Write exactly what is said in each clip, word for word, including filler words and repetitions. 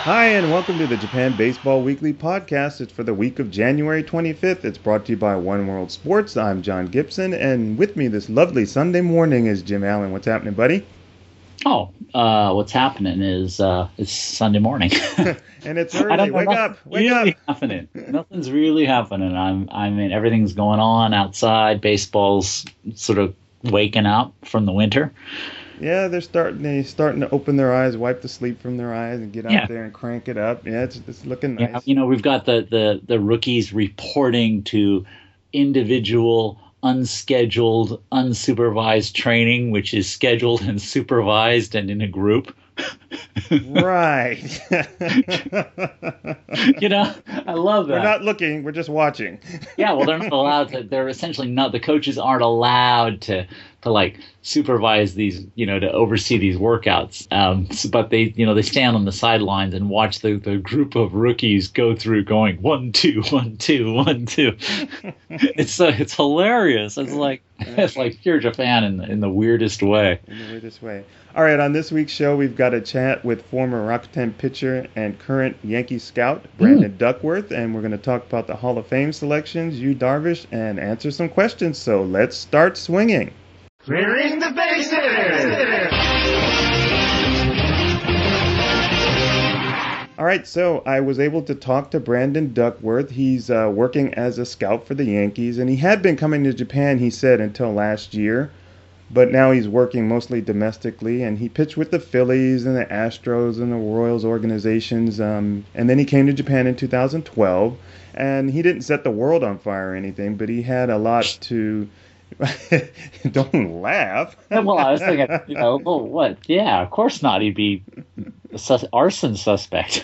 Hi, and welcome to the Japan Baseball Weekly Podcast. It's for the week of January twenty-fifth. It's brought to you by One World Sports. I'm John Gibson, and with me this lovely Sunday morning is Jim Allen. What's happening, buddy? Oh, uh, what's happening is uh, it's Sunday morning. And it's I early. don't know. Wake Nothing's up! Wake really up! happening. Nothing's really happening. I'm. I mean, everything's going on outside. Baseball's sort of waking up from the winter. Yeah, they're starting. They're starting to open their eyes, wipe the sleep from their eyes, and get out Yeah. there and crank it up. Yeah, it's it's looking Yeah. nice. You know, we've got the the the rookies reporting to individual, unscheduled, unsupervised training, which is scheduled and supervised and in a group. Right. You know, I love that. We're not looking. We're just watching. Yeah, well, they're not allowed to. They're essentially not. The coaches aren't allowed to to like supervise these, you know, to oversee these workouts. Um, s- but they, you know, they stand on the sidelines and watch the, the group of rookies go through, going one two one two one two. It's uh, it's hilarious. It's like it's like pure Japan in the, in the weirdest way. In the weirdest way. All right, on this week's show, we've got a chat with former Rakuten pitcher and current Yankee scout Brandon Duckworth, and we're going to talk about the Hall of Fame selections, Yu Darvish, and answer some questions. So let's start swinging. Clearing the bases! All right, so I was able to talk to Brandon Duckworth. He's uh, working as a scout for the Yankees, and he had been coming to Japan, he said, until last year. But now he's working mostly domestically, and he pitched with the Phillies and the Astros and the Royals organizations. Um, and then he came to Japan in two thousand twelve, and he didn't set the world on fire or anything, but he had a lot to. Don't laugh. Yeah, well, I was thinking, you know, well, what? Yeah, of course not. He'd be a sus- arson suspect.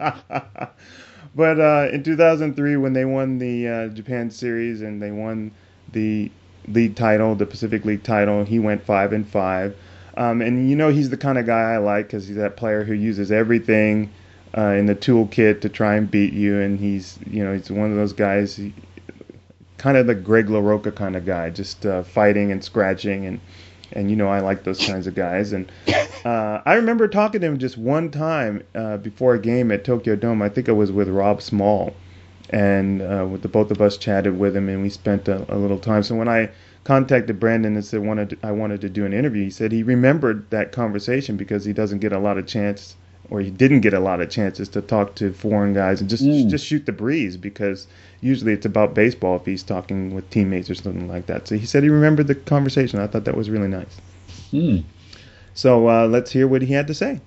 But uh, in two thousand three, when they won the uh, Japan Series and they won the league title, the Pacific League title, he went five and five. Um, and you know he's the kind of guy I like because he's that player who uses everything uh, in the toolkit to try and beat you. And he's, you know, he's one of those guys, he, kind of the Greg LaRocca kind of guy, just uh, fighting and scratching and. And, you know, I like those kinds of guys. And uh, I remember talking to him just one time uh, before a game at Tokyo Dome. I think I was with Rob Small. And uh, with the both of us chatted with him, and we spent a, a little time. So when I contacted Brandon and said wanted to, I wanted to do an interview, he said he remembered that conversation because he doesn't get a lot of chance, or he didn't get a lot of chances to talk to foreign guys and just Mm. just shoot the breeze because usually it's about baseball if he's talking with teammates or something like that. So he said he remembered the conversation. I thought that was really nice. Hmm. So uh, let's hear what he had to say.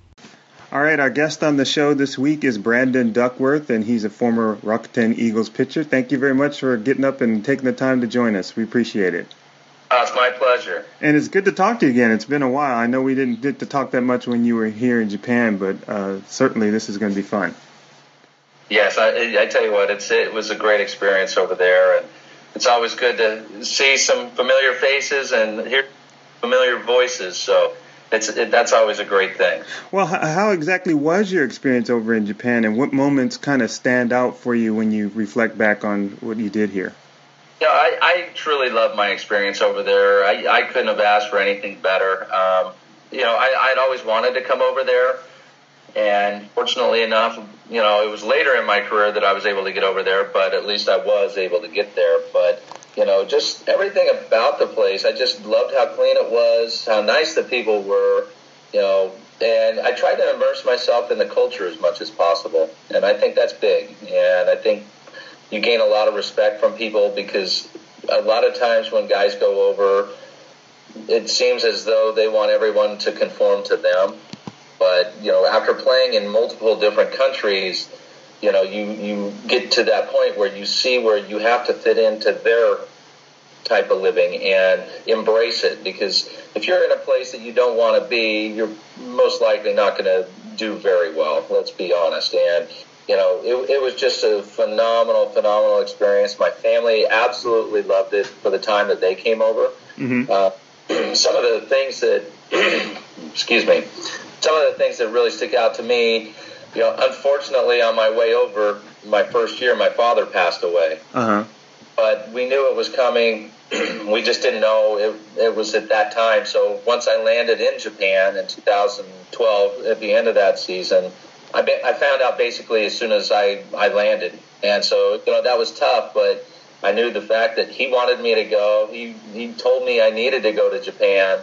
All right, our guest on the show this week is Brandon Duckworth, and he's a former Rakuten Eagles pitcher. Thank you very much for getting up and taking the time to join us. We appreciate it. Uh, it's my pleasure. And it's good to talk to you again. It's been a while. I know we didn't get to talk that much when you were here in Japan, but uh, certainly this is going to be fun. Yes, I, I tell you what, it's it was a great experience over there, and it's always good to see some familiar faces and hear familiar voices. So it's it, that's always a great thing. Well, h- how exactly was your experience over in Japan, and what moments kind of stand out for you when you reflect back on what you did here? Yeah, I, I truly loved my experience over there. I, I couldn't have asked for anything better. Um, you know, I, I'd always wanted to come over there. And fortunately enough, you know, it was later in my career that I was able to get over there, but at least I was able to get there. But, you know, just everything about the place, I just loved how clean it was, how nice the people were, you know, and I tried to immerse myself in the culture as much as possible. And I think that's big. And I think you gain a lot of respect from people because a lot of times when guys go over, it seems as though they want everyone to conform to them. But, you know, after playing in multiple different countries, you know, you, you get to that point where you see where you have to fit into their type of living and embrace it. Because if you're in a place that you don't want to be, you're most likely not going to do very well, let's be honest. And, you know, it, it was just a phenomenal, phenomenal experience. My family absolutely loved it for the time that they came over. Mm-hmm. Uh, some of the things that, excuse me, some of the things that really stick out to me, you know, unfortunately on my way over, my first year, my father passed away. Uh-huh. But we knew it was coming. We just didn't know it, it was at that time. So once I landed in Japan in two thousand twelve, at the end of that season, I, be, I found out basically as soon as I, I landed. And so, you know, that was tough, but I knew the fact that he wanted me to go. He he told me I needed to go to Japan,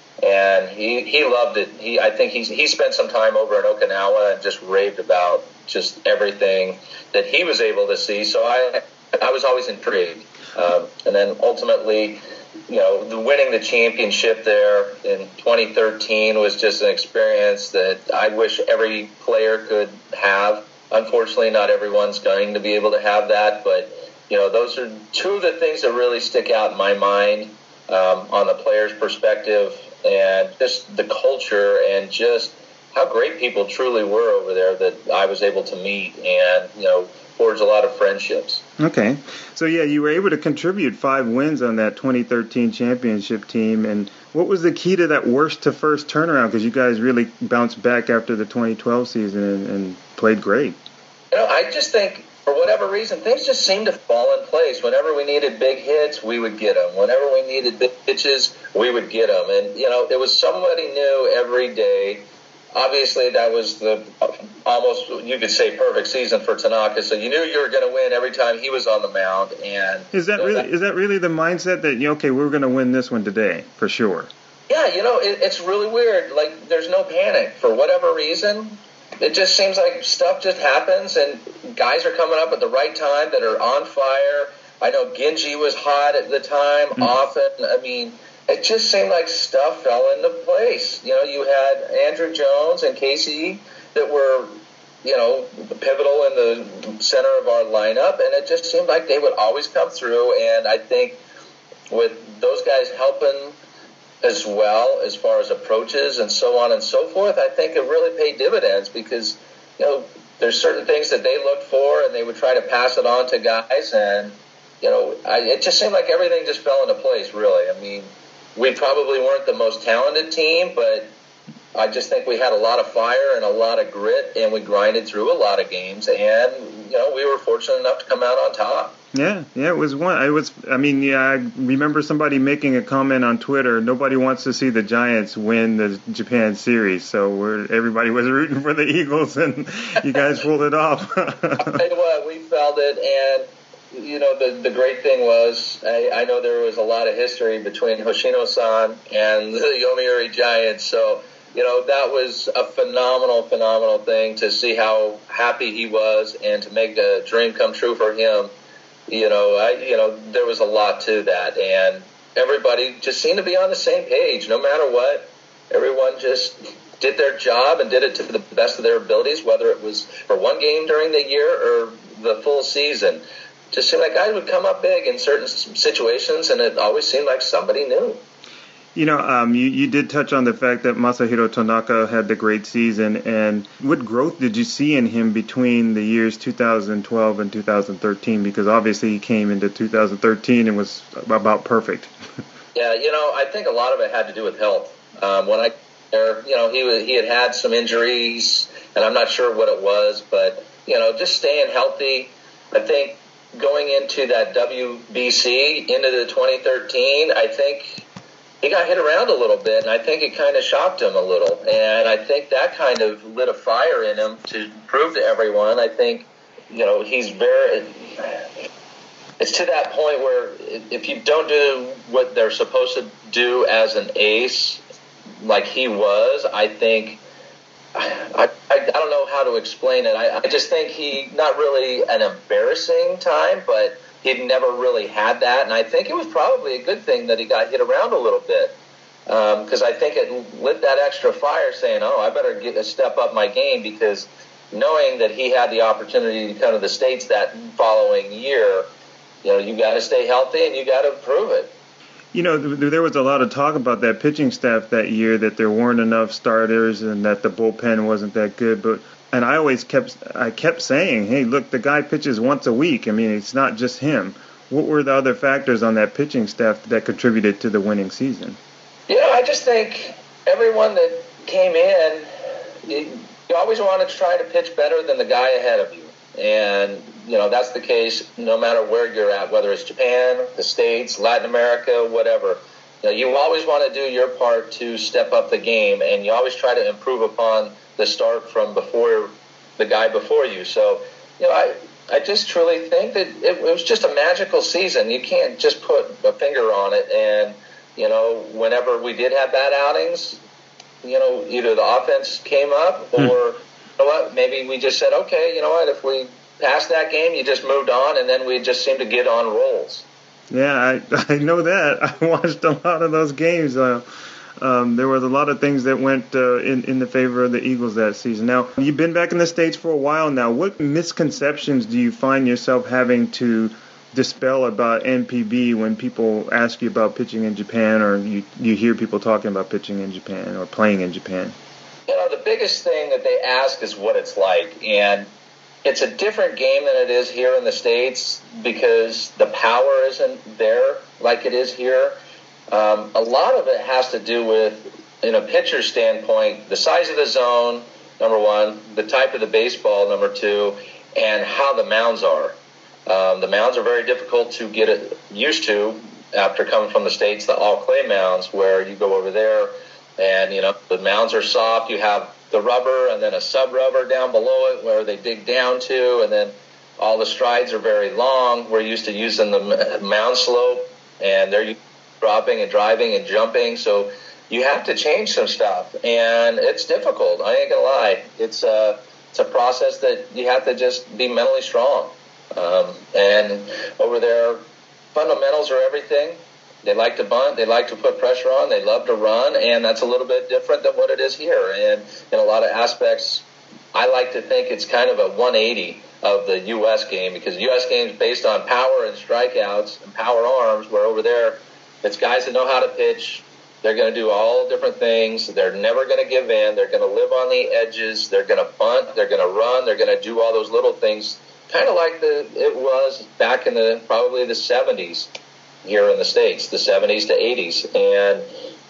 and he he loved it. He I think he's, he spent some time over in Okinawa and just raved about just everything that he was able to see. So I I was always intrigued. Um, and then ultimately, you know, the winning the championship there in twenty thirteen was just an experience that I wish every player could have. Unfortunately, not everyone's going to be able to have that, but you know, those are two of the things that really stick out in my mind um, on the player's perspective, and just the culture and just how great people truly were over there that I was able to meet and, you know, forge a lot of friendships. Okay. So, yeah, you were able to contribute five wins on that twenty thirteen championship team. And what was the key to that worst to first turnaround? Because you guys really bounced back after the twenty twelve season and, and played great. You know, I just think, for whatever reason, things just seemed to fall in place. Whenever we needed big hits, we would get them. Whenever we needed big pitches, we would get them. And, you know, it was somebody new every day. Obviously, that was the almost, you could say, perfect season for Tanaka. So you knew you were going to win every time he was on the mound. And is that you know, really that, is that really the mindset that, okay, we're going to win this one today, for sure? Yeah, you know, it, it's really weird. Like, there's no panic. For whatever reason, it just seems like stuff just happens, and guys are coming up at the right time that are on fire. I know Genji was hot at the time, mm-hmm. often. I mean, it just seemed like stuff fell into place. You know, you had Andrew Jones and Casey that were, you know, pivotal in the center of our lineup, and it just seemed like they would always come through. And I think with those guys helping as well as far as approaches and so on and so forth, I think it really paid dividends because, you know, there's certain things that they looked for and they would try to pass it on to guys. And, you know, I, it just seemed like everything just fell into place, really. I mean, we probably weren't the most talented team, but I just think we had a lot of fire and a lot of grit, and we grinded through a lot of games, and, you know, we were fortunate enough to come out on top. Yeah, yeah, it was one. I was, I mean, yeah, I remember somebody making a comment on Twitter. Nobody wants to see the Giants win the Japan series, so we're, everybody was rooting for the Eagles, and you guys pulled it off. I'll tell you what, we felt it, and you know, the the great thing was, I, I know there was a lot of history between Hoshino-san and the Yomiuri Giants, so, you know, that was a phenomenal, phenomenal thing to see how happy he was and to make a dream come true for him. You know, I, you know, there was a lot to that, and everybody just seemed to be on the same page. No matter what, everyone just did their job and did it to the best of their abilities, whether it was for one game during the year or the full season. Just seemed like guys would come up big in certain situations, and it always seemed like somebody knew. You know, um, you, you did touch on the fact that Masahiro Tanaka had the great season, and what growth did you see in him between the years two thousand twelve and two thousand thirteen? Because obviously he came into two thousand thirteen and was about perfect. Yeah, you know, I think a lot of it had to do with health. Um, when I, you know, he was, he had had some injuries, and I'm not sure what it was, but, you know, just staying healthy. I think going into that W B C, into the twenty thirteen, I think he got hit around a little bit, and I think it kind of shocked him a little. And I think that kind of lit a fire in him to prove to everyone. I think, you know, he's very... It's to that point where if you don't do what they're supposed to do as an ace, like he was, I think... I, I, I don't know how to explain it. I, I just think he, not really an embarrassing time, but he'd never really had that. And I think it was probably a good thing that he got hit around a little bit, because um, I think it lit that extra fire saying, oh, I better get a step up my game, because knowing that he had the opportunity to come to the States that following year, you know, you got to stay healthy and you got to prove it. You know, there was a lot of talk about that pitching staff that year, that there weren't enough starters and that the bullpen wasn't that good. But and I always kept I kept saying, hey, look, the guy pitches once a week. I mean, it's not just him. What were the other factors on that pitching staff that contributed to the winning season? You know, I just think everyone that came in, you, you always want to try to pitch better than the guy ahead of you. And, you know, that's the case no matter where you're at, whether it's Japan, the States, Latin America, whatever. You know, you always want to do your part to step up the game, and you always try to improve upon the start from before the guy before you. So, you know, I I just truly think that it, it was just a magical season. You can't just put a finger on it. And, you know, whenever we did have bad outings, you know, either the offense came up or, hmm. you know what, maybe we just said, okay, you know what, if we passed that game, you just moved on, and then we just seemed to get on rolls. Yeah, I, I know that. I watched a lot of those games. Uh, um, there was a lot of things that went uh, in, in the favor of the Eagles that season. Now, you've been back in the States for a while now. What misconceptions do you find yourself having to dispel about N P B when people ask you about pitching in Japan, or you, you hear people talking about pitching in Japan or playing in Japan? You know, the biggest thing that they ask is what it's like. And it's a different game than it is here in the States because the power isn't there like it is here. Um, a lot of it has to do with, in a pitcher standpoint, the size of the zone, number one, the type of the baseball, number two, and how the mounds are. Um, the mounds are very difficult to get it used to after coming from the States, the all-clay mounds, where you go over there and, you know, the mounds are soft. You have the rubber and then a sub-rubber down below it where they dig down to, and then all the strides are very long. We're used to using the mound slope, and they're dropping and driving and jumping, so you have to change some stuff, and it's difficult. I ain't gonna lie. It's a, it's a process that you have to just be mentally strong. Um, and over there, fundamentals are everything. They like to bunt. They like to put pressure on. They love to run, and that's a little bit different than what it is here. And in a lot of aspects, I like to think it's kind of a one eighty of the U S game, because the U S game is based on power and strikeouts and power arms, where over there it's guys that know how to pitch. They're going to do all different things. They're never going to give in. They're going to live on the edges. They're going to bunt. They're going to run. They're going to do all those little things, kind of like the it was back in the probably the seventies here in the States, the seventies to eighties. And,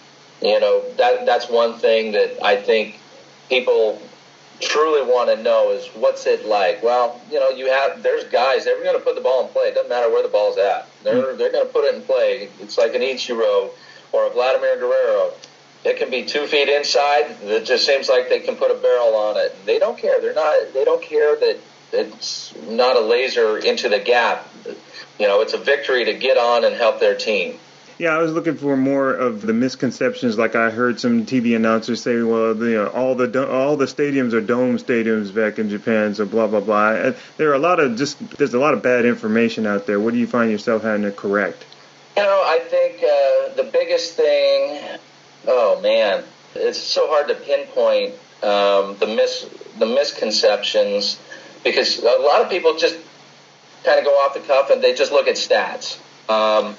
you know, that that's one thing that I think people truly want to know is what's it like. Well, you know, you have there's guys, they're going to put the ball in play. It doesn't matter where the ball's at. They're, they're going to put it in play. It's like an Ichiro or a Vladimir Guerrero. It can be two feet inside. It just seems like they can put a barrel on it. They don't care. They're not. They don't care that it's not a laser into the gap. You know, it's a victory to get on and help their team. Yeah, I was looking for more of the misconceptions. Like I heard some T V announcers say, "Well, the, you know, all the all the stadiums are dome stadiums back in Japan," so blah blah blah. And there are a lot of just there's a lot of bad information out there. What do you find yourself having to correct? You know, I think uh, the biggest thing. Oh man, it's so hard to pinpoint um, the mis the misconceptions, because a lot of people just kind of go off the cuff and they just look at stats. Um,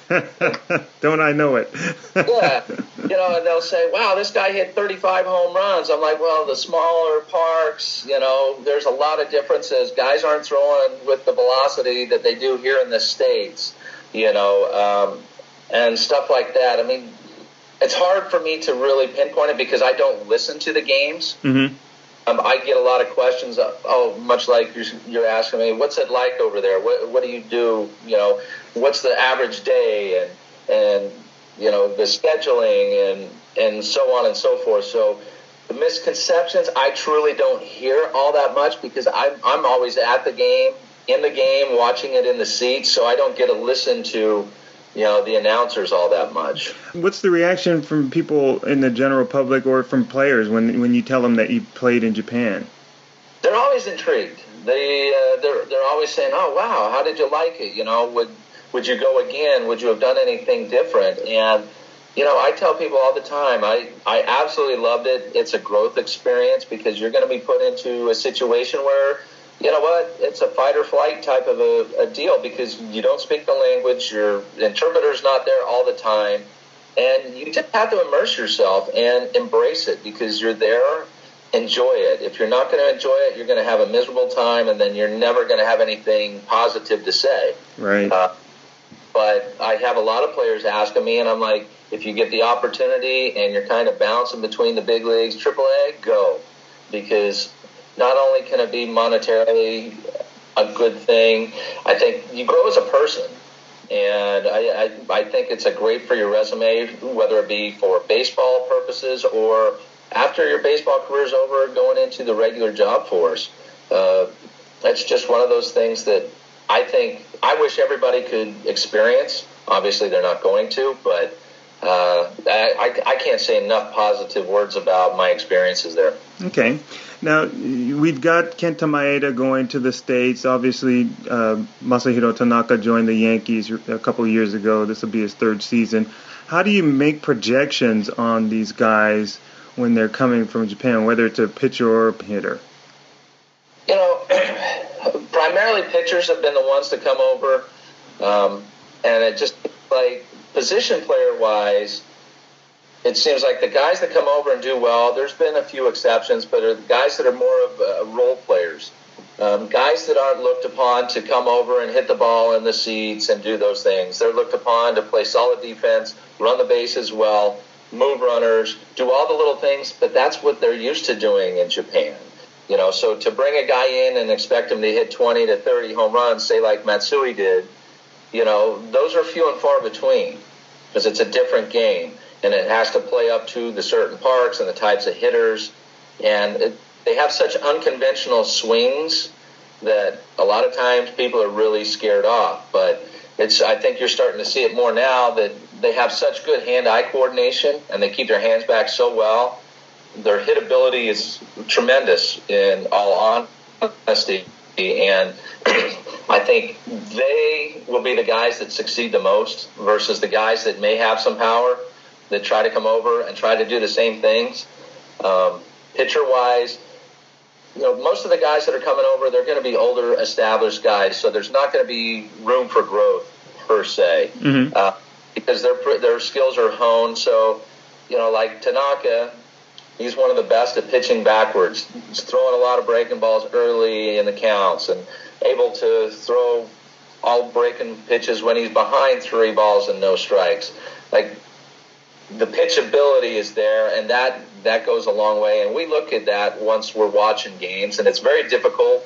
Don't I know it? Yeah, you know, and they'll say, "Wow, this guy hit thirty-five home runs." I'm like, "Well, the smaller parks, you know, there's a lot of differences. Guys aren't throwing with the velocity that they do here in the States, you know, um, and stuff like that." I mean, it's hard for me to really pinpoint it because I don't listen to the games. Mm-hmm. Um, I get a lot of questions. Uh, oh, much like you're, you're asking me, what's it like over there? What, what do you do? You know, what's the average day, and and you know the scheduling and and so on and so forth. So the misconceptions, I truly don't hear all that much because I'm I'm always at the game, in the game, watching it in the seats. So I don't get to listen to, you know, the announcers all that much. What's the reaction from people in the general public or from players when when you tell them that you played in Japan? They're always intrigued. They uh, they're they're always saying, "Oh wow, how did you like it? You know, would would you go again? Would you have done anything different?" And you know, I tell people all the time, I I absolutely loved it. It's a growth experience because you're going to be put into a situation where, you know what, it's a fight or flight type of a, a deal because you don't speak the language, your interpreter's not there all the time, and you just have to immerse yourself and embrace it because you're there. Enjoy it. If you're not going to enjoy it, you're going to have a miserable time, and then you're never going to have anything positive to say. Right. Uh, but I have a lot of players asking me, and I'm like, if you get the opportunity and you're kind of bouncing between the big leagues, triple A, go. Because not only can it be monetarily a good thing, I think you grow as a person. And I, I, I think it's a great for your resume, whether it be for baseball purposes or after your baseball career is over, going into the regular job force. uh, it's just one of those things that I think I wish everybody could experience. Obviously, they're not going to, but uh, I, I can't say enough positive words about my experiences there. Okay. Now, we've got Kenta Maeda going to the States. Obviously, uh, Masahiro Tanaka joined the Yankees a couple of years ago. This will be his third season. How do you make projections on these guys when they're coming from Japan, whether it's a pitcher or a hitter? You know, primarily pitchers have been the ones to come over. Um, and it just, like, position player-wise, it seems like the guys that come over and do well, there's been a few exceptions, but are the guys that are more of uh, role players. Um, guys that aren't looked upon to come over and hit the ball in the seats and do those things. They're looked upon to play solid defense, run the bases well, move runners, do all the little things, but that's what they're used to doing in Japan. You know, so to bring a guy in and expect him to hit twenty to thirty home runs, say like Matsui did, you know, those are few and far between because it's a different game. And it has to play up to the certain parks and the types of hitters. And it, they have such unconventional swings that a lot of times people are really scared off. But it's I think you're starting to see it more now that they have such good hand-eye coordination and they keep their hands back so well. Their hit ability is tremendous in all honesty. And I think they will be the guys that succeed the most versus the guys that may have some power that try to come over and try to do the same things. Um, pitcher-wise, you know, most of the guys that are coming over, they're going to be older, established guys, so there's not going to be room for growth per se, mm-hmm. uh, because their their skills are honed. So, you know, like Tanaka, he's one of the best at pitching backwards. He's throwing a lot of breaking balls early in the counts and able to throw all breaking pitches when he's behind three balls and no strikes. Like, the pitchability is there, and that, that goes a long way. And we look at that once we're watching games, and it's very difficult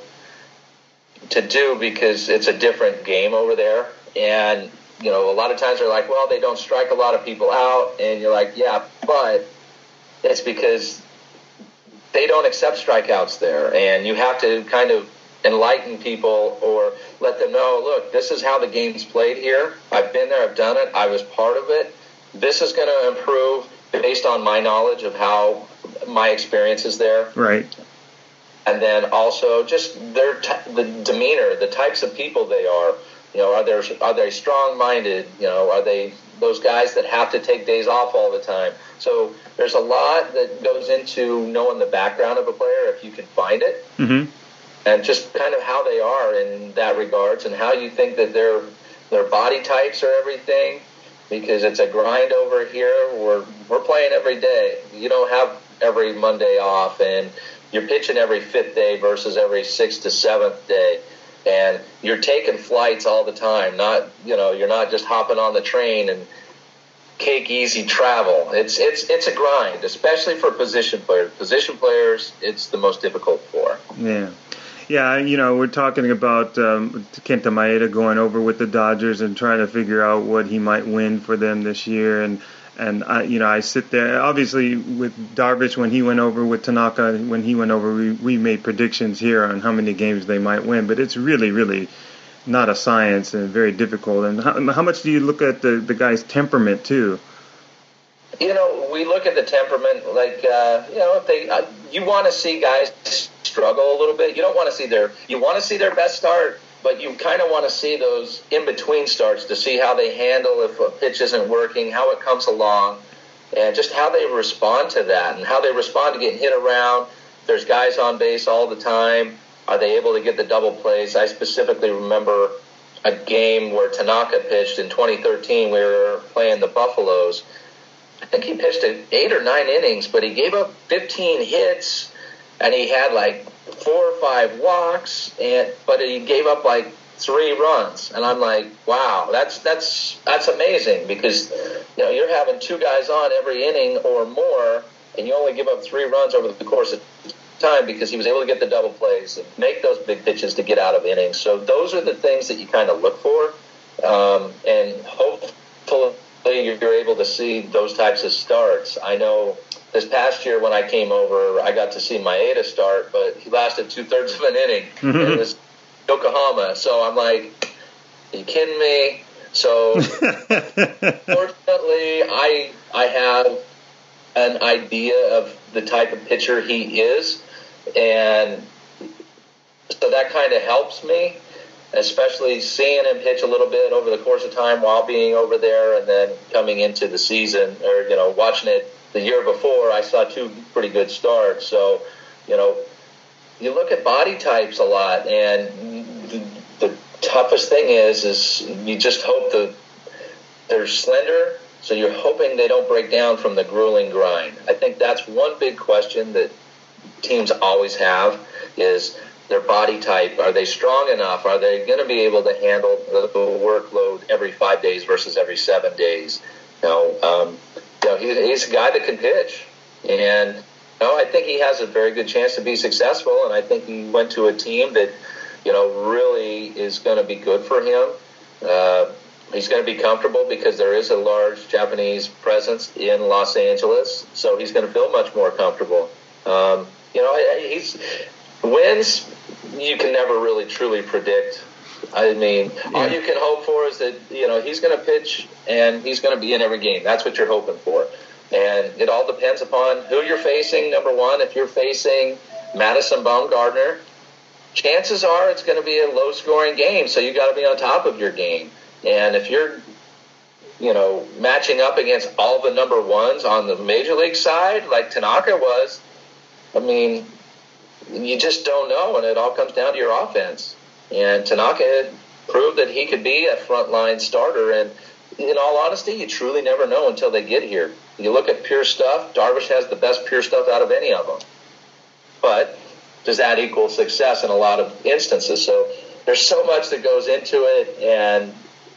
to do because it's a different game over there. And, you know, a lot of times they're like, well, they don't strike a lot of people out. And you're like, yeah, but it's because they don't accept strikeouts there. And you have to kind of enlighten people or let them know, look, this is how the game's played here. I've been there. I've done it. I was part of it. This is going to improve based on my knowledge of how my experience is there. Right. And then also just their t- the demeanor, the types of people they are. You know, are they are they strong-minded? You know, are they those guys that have to take days off all the time? So there's a lot that goes into knowing the background of a player if you can find it, mm-hmm. and just kind of how they are in that regards, and how you think that their their body types are everything. Because it's a grind over here. We're we're playing every day. You don't have every Monday off, and you're pitching every fifth day versus every sixth to seventh day, and you're taking flights all the time. Not you know you're not just hopping on the train and cake easy travel. It's it's it's a grind, especially for position players. Position players, it's the most difficult for. Yeah. Yeah, you know, we're talking about um, Kenta Maeda going over with the Dodgers and trying to figure out what he might win for them this year. And, and I, you know, I sit there. Obviously, with Darvish, when he went over with Tanaka, when he went over, we, we made predictions here on how many games they might win. But it's really, really not a science and very difficult. And how, how much do you look at the, the guy's temperament, too? You know, we look at the temperament like, uh, you know, if they, uh, you want to see guys struggle a little bit. You don't want to see their, you want to see their best start, but you kind of want to see those in-between starts to see how they handle if a pitch isn't working, how it comes along, and just how they respond to that and how they respond to getting hit around. There's guys on base all the time. Are they able to get the double plays? I specifically remember a game where Tanaka pitched in twenty thirteen. We were playing the Buffaloes. I think he pitched eight or nine innings, but he gave up fifteen hits, and he had like four or five walks, and but he gave up like three runs. And I'm like, wow, that's that's that's amazing because you know you're having two guys on every inning or more, and you only give up three runs over the course of time because he was able to get the double plays and make those big pitches to get out of innings. So those are the things that you kind of look for, um, and hopefully you're able to see those types of starts. I know this past year when I came over, I got to see Maeda start, but he lasted two thirds of an inning. Mm-hmm. It was Yokohama, so I'm like, are you kidding me? So fortunately, I I have an idea of the type of pitcher he is, and so that kind of helps me, especially seeing him pitch a little bit over the course of time while being over there, and then coming into the season, or you know, watching it the year before, I saw two pretty good starts. So, you know, you look at body types a lot, and the, the toughest thing is, is you just hope that they're slender, so you're hoping they don't break down from the grueling grind. I think that's one big question that teams always have is their body type. Are they strong enough? Are they going to be able to handle the workload every five days versus every seven days? You know, um, you know he, he's a guy that can pitch, and you know, I think he has a very good chance to be successful. And I think he went to a team that, you know, really is going to be good for him. Uh, he's going to be comfortable because there is a large Japanese presence in Los Angeles, so he's going to feel much more comfortable. Um, you know, he's wins. You can never really truly predict. I mean, yeah. all you can hope for is that, you know, he's going to pitch and he's going to be in every game. That's what you're hoping for. And it all depends upon who you're facing. Number one, if you're facing Madison Bumgarner, chances are it's going to be a low-scoring game, so you got to be on top of your game. And if you're, you know, matching up against all the number ones on the major league side, like Tanaka was, I mean, you just don't know, and it all comes down to your offense. And Tanaka had proved that he could be a frontline starter, and in all honesty, you truly never know until they get here. You look at pure stuff, Darvish has the best pure stuff out of any of them. But does that equal success in a lot of instances? So there's so much that goes into it, and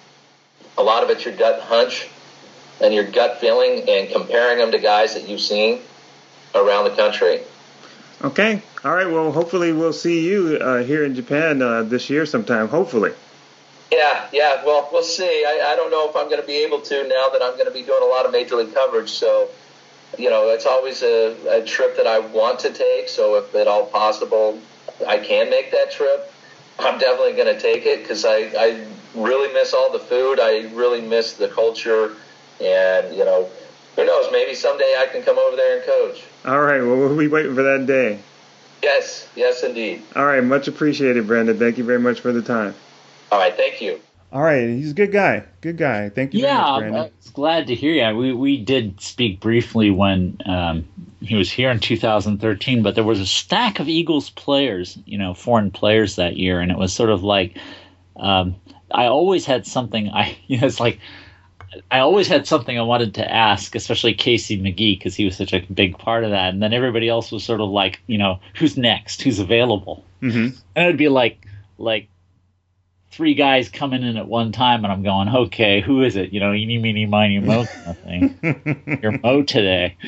a lot of it's your gut hunch and your gut feeling and comparing them to guys that you've seen around the country. Okay. All right. Well, hopefully we'll see you uh, here in Japan uh, this year sometime, hopefully. Yeah, yeah. Well, we'll see. I, I don't know if I'm going to be able to now that I'm going to be doing a lot of Major League coverage. So, you know, it's always a, a trip that I want to take. So if at all possible, I can make that trip, I'm definitely going to take it because I, I really miss all the food. I really miss the culture. And, you know, who knows, maybe someday I can come over there and coach. All right. Well, we'll be waiting for that day. Yes. Yes, indeed. All right. Much appreciated, Brandon. Thank you very much for the time. All right. Thank you. All right. He's a good guy. Good guy. Thank you yeah, very much, Brandon. I was glad to hear you. We, we did speak briefly when um, he was here in two thousand thirteen, but there was a stack of Eagles players, you know, foreign players that year, and it was sort of like um, I always had something. I you know, it's like I always had something I wanted to ask, especially Casey McGee, because he was such a big part of that. And then everybody else was sort of like, you know, who's next? Who's available? Mm-hmm. And it would be like, like three guys coming in at one time, and I'm going, okay, who is it? You know, eeny, meeny, miny, mo kind of thing. You're Mo today.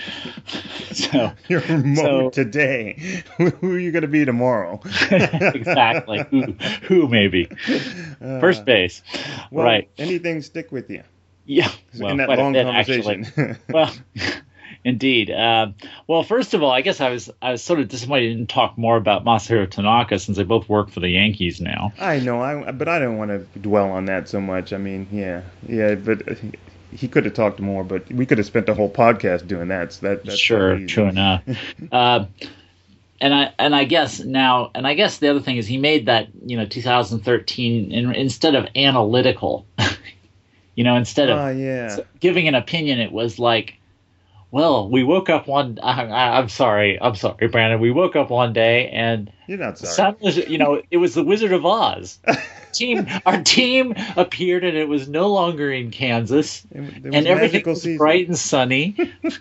So You're Mo so, today. Who are you going to be tomorrow? Exactly. Who, who maybe? Uh, First base. Well, right. Anything stick with you? Yeah, well, in that quite long a bit, conversation. Actually. Well, indeed. Uh, well, first of all, I guess I was I was sort of disappointed I didn't talk more about Masahiro Tanaka since they both work for the Yankees now. I know, I but I don't want to dwell on that so much. I mean, yeah, yeah, but he could have talked more, but we could have spent the whole podcast doing that. So that that's sure, true enough. uh, And I and I guess now and I guess the other thing is he made that, you know, two thousand thirteen in, instead of analytical. You know, instead of uh, yeah. giving an opinion, it was like, well, we woke up one. I, I, I'm sorry, I'm sorry, Brandon. We woke up one day and you're not sorry. The sun was, you know, it was the Wizard of Oz. team, our team appeared, and it was no longer in Kansas, it, it and everything was season. bright and sunny.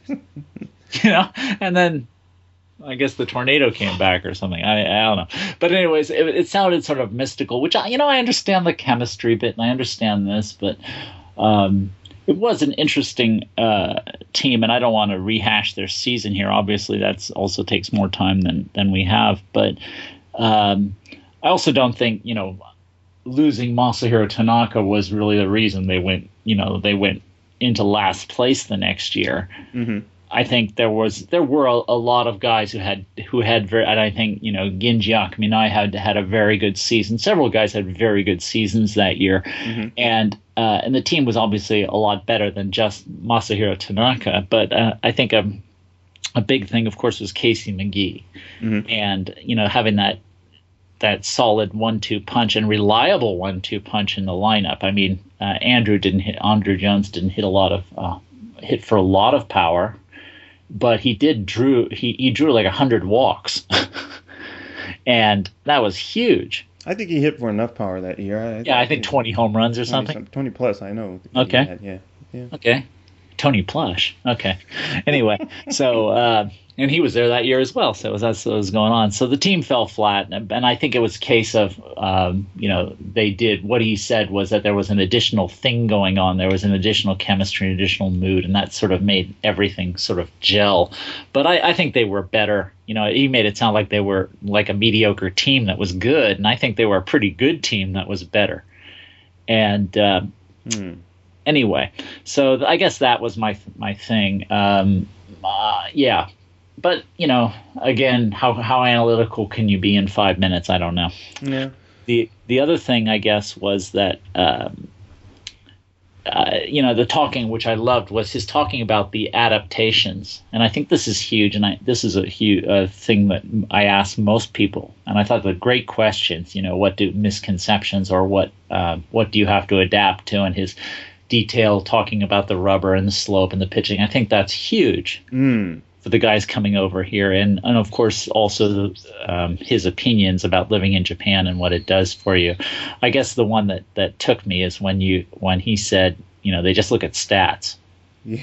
You know, and then I guess the tornado came back or something. I, I don't know. But anyways, it, it sounded sort of mystical, which, I, you know, I understand the chemistry bit, and I understand this, but um, it was an interesting uh, team, and I don't want to rehash their season here. Obviously, that also takes more time than, than we have. But um, I also don't think, you know, losing Masahiro Tanaka was really the reason they went, you know, they went into last place the next year. Mm-hmm. I think there was there were a, a lot of guys who had who had very, and I think you know Ginji Akminai had had a very good season. Several guys had very good seasons that year, Mm-hmm. and uh, and the team was obviously a lot better than just Masahiro Tanaka. But uh, I think a a big thing, of course, was Casey McGee, Mm-hmm. and you know having that that solid one-two punch and reliable one-two punch in the lineup. I mean, uh, Andrew didn't hit Andrew Jones didn't hit a lot of uh, hit for a lot of power. But he did drew he, he drew like a hundred walks, and that was huge. I think he hit for enough power that year. I, Yeah, I think twenty home runs or twenty something. some- twenty plus. I know. Okay. He had, yeah. Yeah. Okay, Tony Plush. Okay, anyway, so uh, and he was there that year as well. So that's what was going on. So the team fell flat, and, and I think it was a case of um, you know they did what he said was that there was an additional thing going on. There was an additional chemistry, an additional mood, and that sort of made everything sort of gel. But I, I think they were better. You know, he made it sound like they were like a mediocre team that was good, and I think they were a pretty good team that was better. And uh, Hmm. anyway, so th- I guess that was my my thing. Um, uh, yeah, but you know, again, how how analytical can you be in five minutes? I don't know. Yeah. The the other thing, I guess, was that um, uh, you know the talking, which I loved, was his talking about the adaptations, and I think this is huge, and I this is a huge uh, thing that I ask most people, and I thought they're great questions. You know, what do misconceptions or what uh, what do you have to adapt to, and his detail talking about the rubber and the slope and the pitching. I think that's huge Mm. for the guys coming over here, and and of course also the, um, his opinions about living in Japan and what it does for you. I guess the one that, that took me is when you when he said, you know, they just look at stats. Yeah.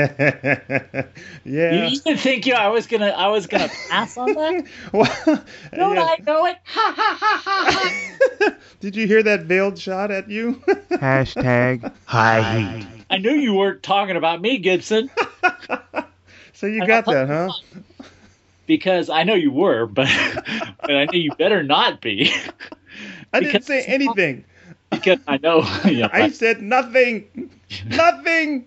You, Yeah. you didn't think you I was gonna I was gonna pass on that? Well, Don't yeah. I know it? Ha ha ha ha ha! Did you hear that veiled shot at you? Hashtag high heat. I knew you weren't talking about me, Gibson, So you I got thought- that, huh? because I know you were, but but I knew you better not be. I didn't Because- say anything. Because I know. Yeah, I said nothing. Nothing.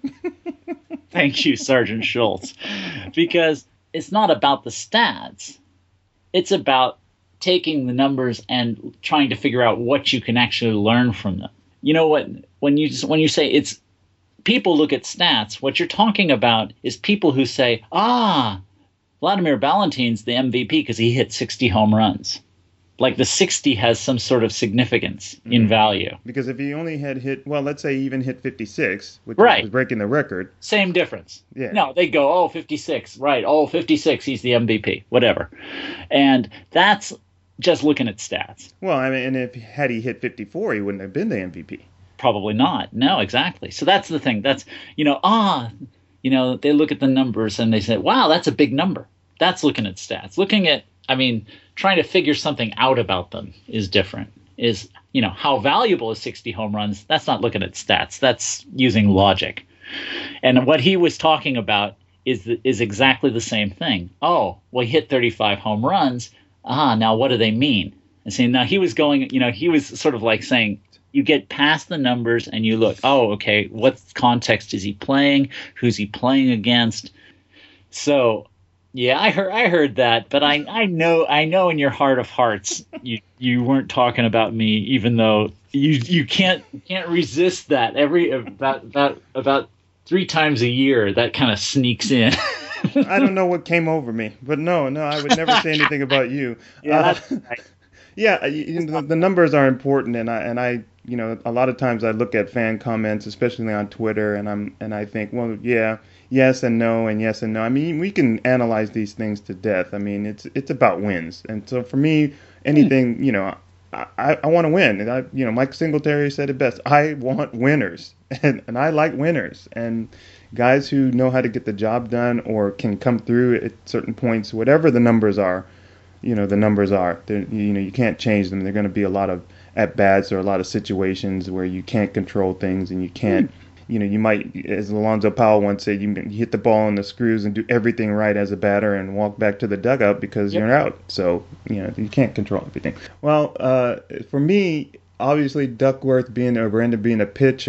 Thank you, Sergeant Schultz. Because it's not about the stats. It's about taking the numbers and trying to figure out what you can actually learn from them. You know what? When you when you say it's people look at stats, what you're talking about is people who say, ah, Vladimir Valentin's the M V P because he hit sixty home runs. Like the sixty has some sort of significance in Mhm. value. Because if he only had hit, well, let's say he even hit fifty-six, which Right. was breaking the record. Same difference. Yeah. No, they go, oh, fifty-six. Right. Oh, fifty-six. He's the M V P. Whatever. And that's just looking at stats. Well, I mean, and if had he hit fifty-four, he wouldn't have been the M V P. Probably not. No, exactly. So that's the thing. That's, you know, ah, you know, they look at the numbers and they say, wow, that's a big number. That's looking at stats. Looking at, I mean, trying to figure something out about them is different. Is, you know, how valuable is sixty home runs? That's not looking at stats. That's using logic. And what he was talking about is is exactly the same thing. Oh, well, he hit thirty-five home runs. Ah, now what do they mean? And see, now he was going, you know, he was sort of like saying, you get past the numbers and you look, oh, okay, what context is he playing? Who's he playing against? So, yeah, I heard I heard that, but I, I know I know in your heart of hearts you, you weren't talking about me, even though you you can't you can't resist that. Every about about about three times a year that kind of sneaks in. I don't know what came over me, but no, no, I would never say anything about you. Yeah, Uh, that's right. Yeah, you, you know, the, the numbers are important, and I and I, you know, a lot of times I look at fan comments, especially on Twitter, and I'm and I think, well, yeah, yes and no, and yes and no. I mean, we can analyze these things to death. I mean, it's it's about wins, and so for me, anything, you know, I, I, I want to win, and I, you know, Mike Singletary said it best. I want winners, and and I like winners, and guys who know how to get the job done or can come through at certain points, whatever the numbers are. You know, the numbers are, They're, you know, you can't change them. They're going to be a lot of at-bats or a lot of situations where you can't control things and you can't, you know, you might, as Alonzo Powell once said, you, you hit the ball on the screws and do everything right as a batter and walk back to the dugout because Yep. you're out. So, you know, you can't control everything. Well, uh, for me, obviously Duckworth being or Brandon being a pitcher,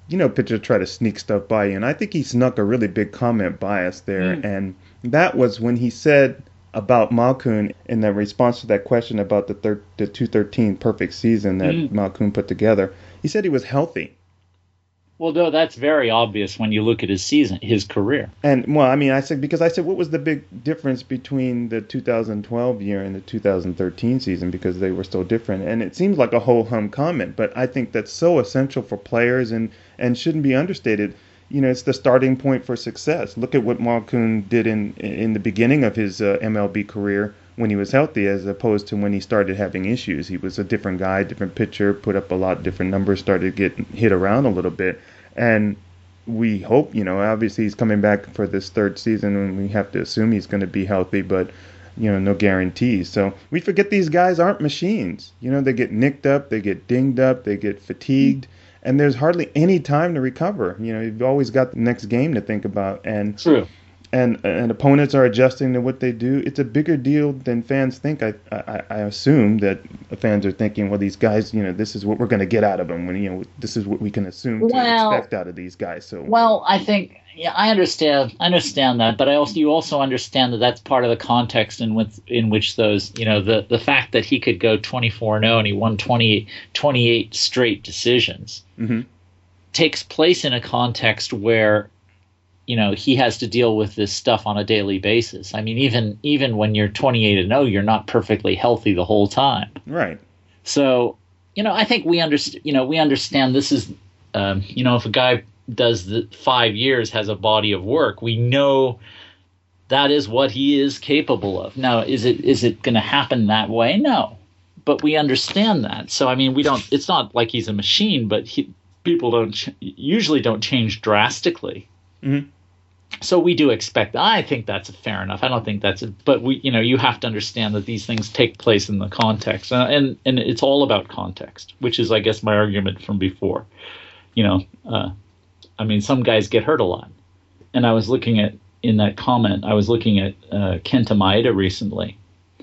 you know, pitchers try to sneak stuff by you. And I think he snuck a really big comment by us there. Mm. And that was when he said about Malkun in the response to that question about the, thir- the two thirteen perfect season that Mm. Malkun put together. He said he was healthy. Well, no, that's very obvious when you look at his season, his career. And, well, I mean, I said, because I said, what was the big difference between the two thousand twelve year and the two thousand thirteen season, because they were so different. And it seems like a ho-hum comment, but I think that's so essential for players and, and shouldn't be understated. You know, it's the starting point for success. Look at what Malkun did in in the beginning of his uh, M L B career when he was healthy, as opposed to when he started having issues. He was a different guy, different pitcher, put up a lot different numbers, started getting hit around a little bit. And we hope, you know, obviously he's coming back for this third season, and we have to assume he's going to be healthy, but, you know, no guarantees. So we forget these guys aren't machines. You know, they get nicked up, they get dinged up, they get fatigued, and there's hardly any time to recover. You know, you've always got the next game to think about. And True. and and opponents are adjusting to what they do. It's a bigger deal than fans think. I I, I assume that fans are thinking, well, these guys, you know, this is what we're going to get out of them. When you know, this is what we can assume to Well- expect out of these guys. So Well, I think yeah, I understand. I understand that, but I also you also understand that that's part of the context in which in which those you know the the fact that he could go twenty-four and oh and he won twenty, twenty-eight straight decisions Mhm. takes place in a context where you know he has to deal with this stuff on a daily basis. I mean, even even when you're twenty-eight and oh, you're not perfectly healthy the whole time. right. So, you know, I think we understand. You know, we understand this is, um, you know, if a guy does the five years, has a body of work, we know that is what he is capable of. Now, is it is it going to happen that way? No, but we understand that. So, I mean, we don't. It's not like he's a machine, but he, people don't ch- usually don't change drastically. Mhm. So we do expect. I think that's fair enough. I don't think that's. A, but we, you know, you have to understand that these things take place in the context, uh, and and it's all about context, which is, I guess, my argument from before. You know, uh, I mean, some guys get hurt a lot, and I was looking at in that comment. I was looking at uh, Kenta Maeda recently,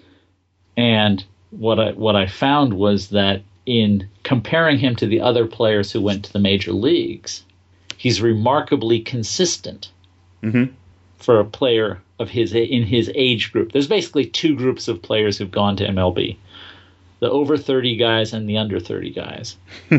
and what I what I found was that in comparing him to the other players who went to the major leagues, he's remarkably consistent. Mhm. For a player of his in his age group. There's basically two groups of players who've gone to M L B. The over thirty guys and the under thirty guys.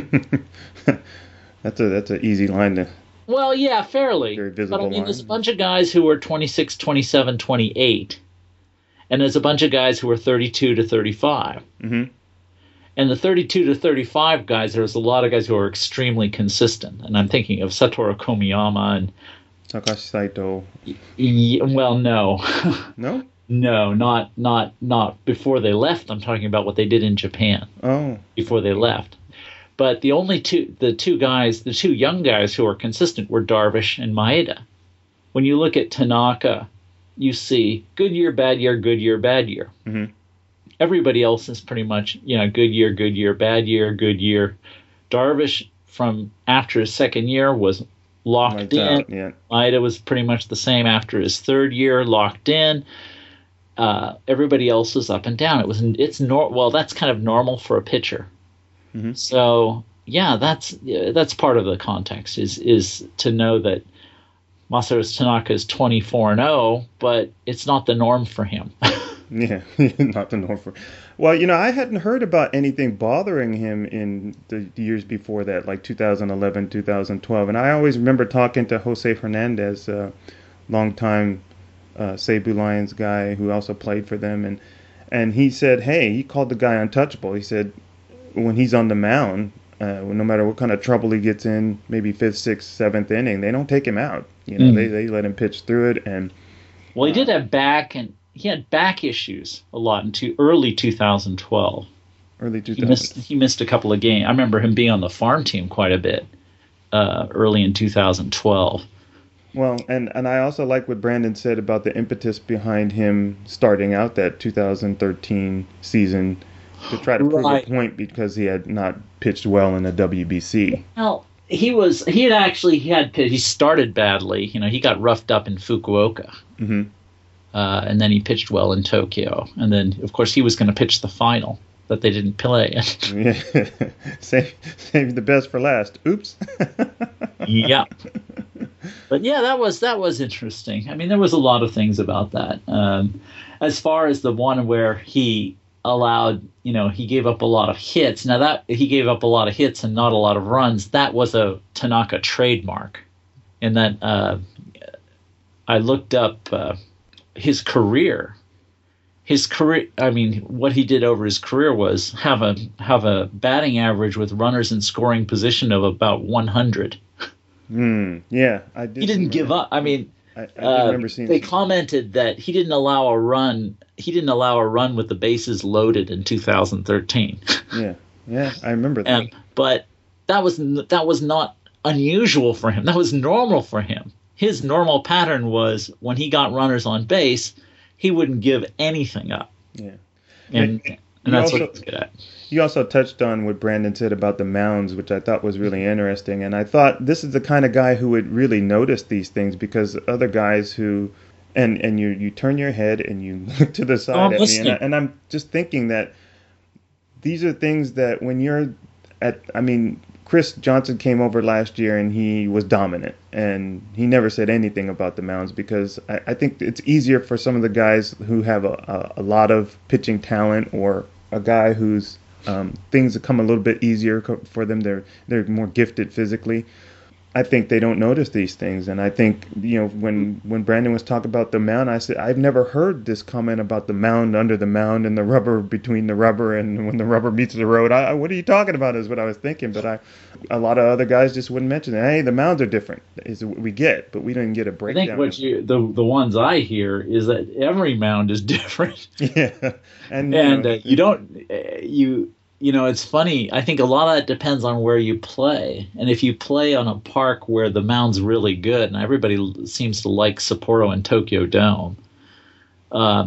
that's a that's an easy line to. Well, yeah, fairly. Very visible but I mean, line. there's a bunch of guys who are twenty-six, twenty-seven, twenty-eight. And there's a bunch of guys who are thirty-two to thirty-five. Mhm. And the thirty-two to thirty-five guys, there's a lot of guys who are extremely consistent. And I'm thinking of Satoru Komiyama and Takashi Saito. y- well, no. No? No, not not not before they left. I'm talking about what they did in Japan Oh. before they left. But the only two, the two guys, the two young guys who were consistent were Darvish and Maeda. When you look at Tanaka, you see good year, bad year, good year, bad year. Mhm. Everybody else is pretty much, you know, good year, good year, bad year, good year. Darvish, from after his second year, was locked Lights in. out, yeah. Maeda was pretty much the same after his third year, locked in. Uh, everybody else is up and down. It was it's nor well. That's kind of normal for a pitcher. Mhm. So yeah, that's yeah, that's part of the context. Is is to know that Masaru Tanaka is twenty-four and oh, but it's not the norm for him. Yeah, not the norm for. Well, you know, I hadn't heard about anything bothering him in the years before that, like two thousand eleven, two thousand twelve. And I always remember talking to Jose Hernandez, a longtime uh, Cebu Lions guy who also played for them. And, and he said, hey, he called the guy untouchable. He said, when he's on the mound, uh, no matter what kind of trouble he gets in, maybe fifth, sixth, seventh inning, they don't take him out. You know, Mm. they, they let him pitch through it. And Well, he did have back and he had back issues a lot in two, early two thousand twelve. early two He missed thousands. he missed a couple of games. I remember him being on the farm team quite a bit uh, early in two thousand twelve. Well, and, and I also like what Brandon said about the impetus behind him starting out that two thousand thirteen season to try to prove Right. a point because he had not pitched well in the W B C. Well, he was he had actually he had he started badly. You know, he got roughed up in Fukuoka. Hmm. Uh, and then he pitched well in Tokyo. And then, of course, he was going to pitch the final that they didn't play. Yeah. save, save the best for last. Oops. Yeah. But yeah, that was that was interesting. I mean, there was a lot of things about that. Um, as far as the one where he allowed, you know, he gave up a lot of hits. Now that he gave up a lot of hits and not a lot of runs, that was a Tanaka trademark. And that uh, I looked up uh, his career. His career, I mean, what he did over his career was have a have a batting average with runners in scoring position of about one hundred. Mm, yeah, I did. He didn't remember. give up. I mean, I, I did uh, remember seeing. they some- commented that he didn't allow a run. He didn't allow a run with the bases loaded in two thousand thirteen. Yeah, yeah, I remember that. Um, but that was that was not unusual for him. That was normal for him. His normal pattern was when he got runners on base, he wouldn't give anything up. Yeah. And, You and that's also- what he's good at. You also touched on what Brandon said about the mounds, which I thought was really interesting. And I thought this is the kind of guy who would really notice these things, because other guys who, and and you you turn your head and you look to the side I'm at me, and, listening. I, and I'm just thinking that these are things that when you're at, I mean, Chris Johnson came over last year and he was dominant, and he never said anything about the mounds, because I, I think it's easier for some of the guys who have a, a, a lot of pitching talent, or a guy who's um, things that come a little bit easier co- for them. They're they're more gifted physically. I think they don't notice these things, and I think, you know, when when Brandon was talking about the mound, I said I've never heard this comment about the mound under the mound and the rubber between the rubber and when the rubber meets the road. I, I- what are you talking about? Is what I was thinking, but I, a lot of other guys just wouldn't mention it. Hey, the mounds are different. Is what we get, but we didn't get a I breakdown. think what you the the ones I hear is that every mound is different. Yeah, and and know, uh, you don't uh, you you know it's funny. I think a lot of that depends on where you play, and if you play on a park where the mound's really good, and everybody l- seems to like Sapporo and Tokyo Dome, uh,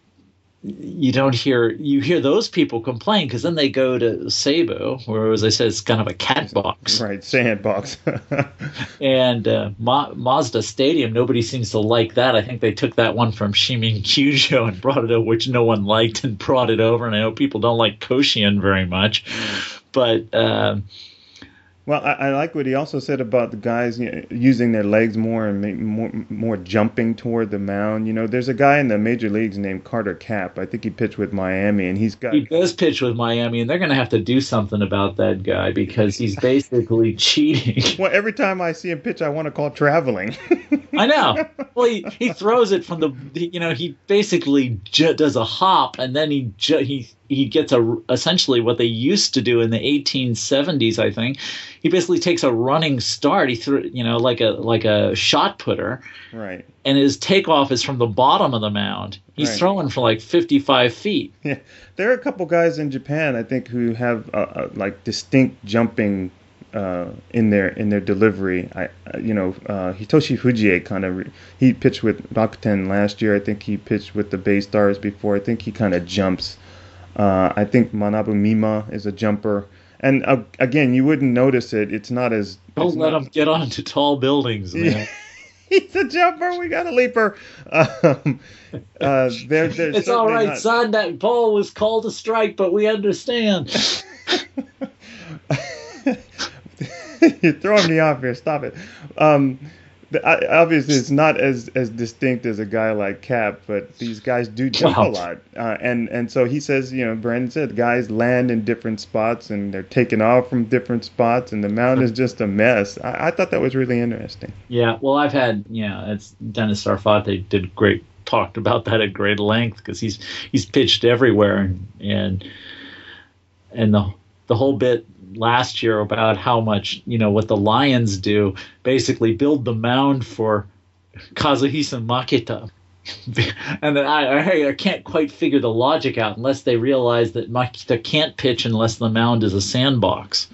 you don't hear you hear those people complain, because then they go to Cebu, where, as I said, it's kind of a cat box. right, sandbox. And uh, Ma- Mazda Stadium, nobody seems to like that. I think they took that one from Shimin Kyujo and brought it over, which no one liked, and brought it over. And I know people don't like Koshien very much, but um, Well, I, I like what he also said about the guys, you know, using their legs more and make more more jumping toward the mound. You know, there's a guy in the major leagues named Carter Cap. I think he pitched with Miami, and he's got he does pitch with Miami, and they're going to have to do something about that guy, because he's basically cheating. well, every time I see him pitch, I want to call traveling. I know. Well, he, he throws it from the, you know, he basically ju- does a hop, and then he ju- he he gets a essentially what they used to do in the eighteen seventies, I think. He basically takes a running start. He threw, you know, like a like a shot putter, Right. and his takeoff is from the bottom of the mound. He's Right. throwing for like fifty-five feet. Yeah, there are a couple guys in Japan, I think, who have uh, uh, like distinct jumping uh, in their in their delivery. I, uh, you know, uh, Hitoshi Fujie kind of re- he pitched with Rakuten last year. I think he pitched with the Bay Stars before. I think he kind of jumps. Uh, I think Manabu Mima is a jumper, and uh, again, you wouldn't notice it. It's not as Don't it's let not- him get onto tall buildings, man. Yeah. He's a jumper. We got a leaper. Um, uh, they're, they're It's all certainly right, not- son. That ball was called a strike, but we understand. You're throwing me off here. Stop it. Um, the, I, obviously, it's not as, as distinct as a guy like Cap, but these guys do jump Wow. a lot. Uh, and, and so he says, you know, Brandon said, guys land in different spots and they're taking off from different spots, and the mound is just a mess. I, I thought that was really interesting. Yeah, well, I've had, yeah, it's Dennis Sarfate did great, talked about that at great length, because he's he's pitched everywhere, and and and the the whole bit last year about how much, you know, what the Lions do, basically build the mound for Kazuhisa Makita. And then I, I I can't quite figure the logic out unless they realize that Makita can't pitch unless the mound is a sandbox.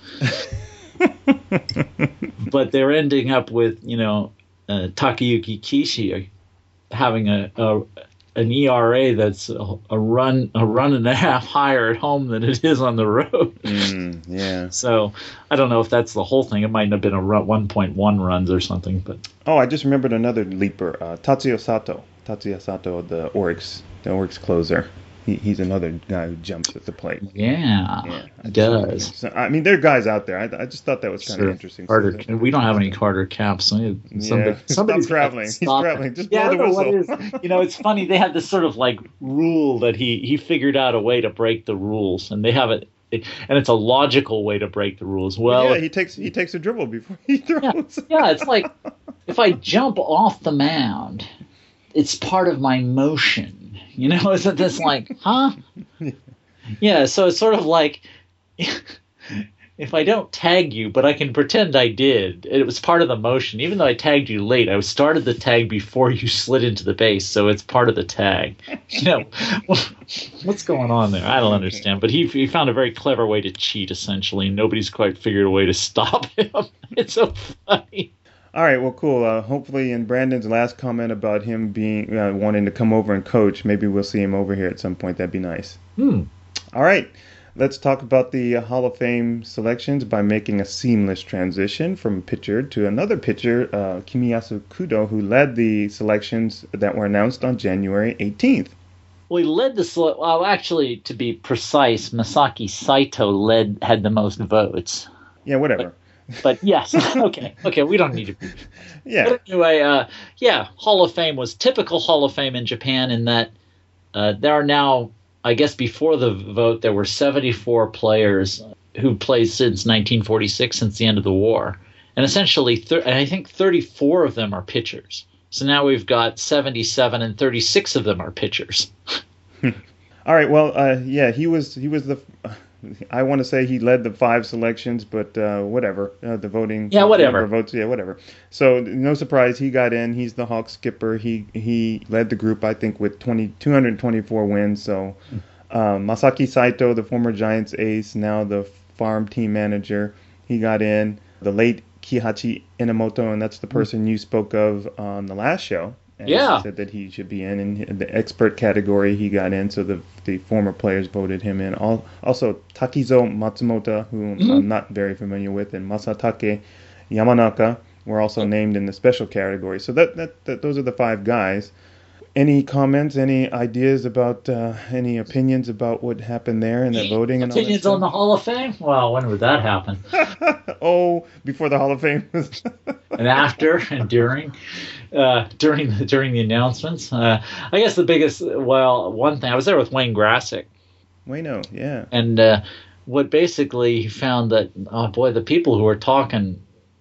But they're ending up with, you know, uh, Takayuki Kishi having a, a an E R A that's a, a run a run and a half higher at home than it is on the road. Mm, yeah. So I don't know if that's the whole thing. It might have been a run, one point one runs or something, but Oh, I just remembered another leaper, uh, Tatsuya Sato. Tatsuya Sato, the Oryx, the Oryx closer. he, he's another guy who jumps at the plate. Yeah, Yeah, he does. So, I mean, there are guys out there. I, I just thought that was kind of Sure. interesting. Carter, So that- we don't have any Carter caps. So somebody, yeah, somebody's stop gonna traveling. He's stop traveling. it. Just Yeah, blow I the don't know whistle. what it is. You know, it's funny. They have this sort of like rule that he he figured out a way to break the rules, and they have it, it and it's a logical way to break the rules. Well, yeah, he takes he takes a dribble before he throws. yeah, yeah, it's like if I jump off the mound, it's part of my motion. You know, isn't this like, huh? Yeah, so it's sort of like if I don't tag you, but I can pretend I did, it was part of the motion. Even though I tagged you late, I started the tag before you slid into the base, so it's part of the tag. You know, what's going on there? I don't understand. But he he found a very clever way to cheat, essentially, and nobody's quite figured a way to stop him. It's so funny. All right, well, cool. Uh, hopefully, in Brandon's last comment about him being uh, wanting to come over and coach, maybe we'll see him over here at some point. That'd be nice. Hmm. All right, let's talk about the uh, Hall of Fame selections by making a seamless transition from pitcher to another pitcher, uh, Kimiyasu Kudo, who led the selections that were announced on January eighteenth. Well, he led the sele- well, actually, to be precise, Masaki Saito led had the most votes. Yeah, whatever. But, but yes, okay, okay, we don't need to. Yeah. But anyway, uh, yeah, Hall of Fame was typical Hall of Fame in Japan in that uh, there are now, I guess, before the vote, there were seventy-four players who played since nineteen forty-six, since the end of the war, and essentially, thir- I think thirty-four of them are pitchers. So now we've got seventy-seven, and thirty-six of them are pitchers. All right. Well, uh, yeah, he was he was the. I want to say he led the five selections, but uh, whatever. Uh, the voting. Yeah, whatever. number of votes. Yeah, whatever. So no surprise, he got in. He's the Hawks skipper. He he led the group, I think, with twenty, two hundred twenty-four wins. So um, Masaki Saito, the former Giants ace, now the farm team manager, he got in. The late Kihachi Inamoto, and that's the person you spoke of on the last show. And Yeah. said that he should be in. In the expert category, he got in, so the the former players voted him in. Al- Also, Takizo Matsumoto, who Mhm. I'm not very familiar with, and Masatake Yamanaka were also named in the special category. So that, that, that those are the five guys. Any comments, any ideas about, uh, any opinions about what happened there in that voting and all that Opinions on the stuff? Hall of Fame? Well, when would that happen? Oh, before the Hall of Fame. And after and during, uh, during the during the announcements. Uh, I guess the biggest, well, one thing I was there with Wayne Grassick, Wayno, yeah. and uh, what basically he found that, oh boy, the people who were talking,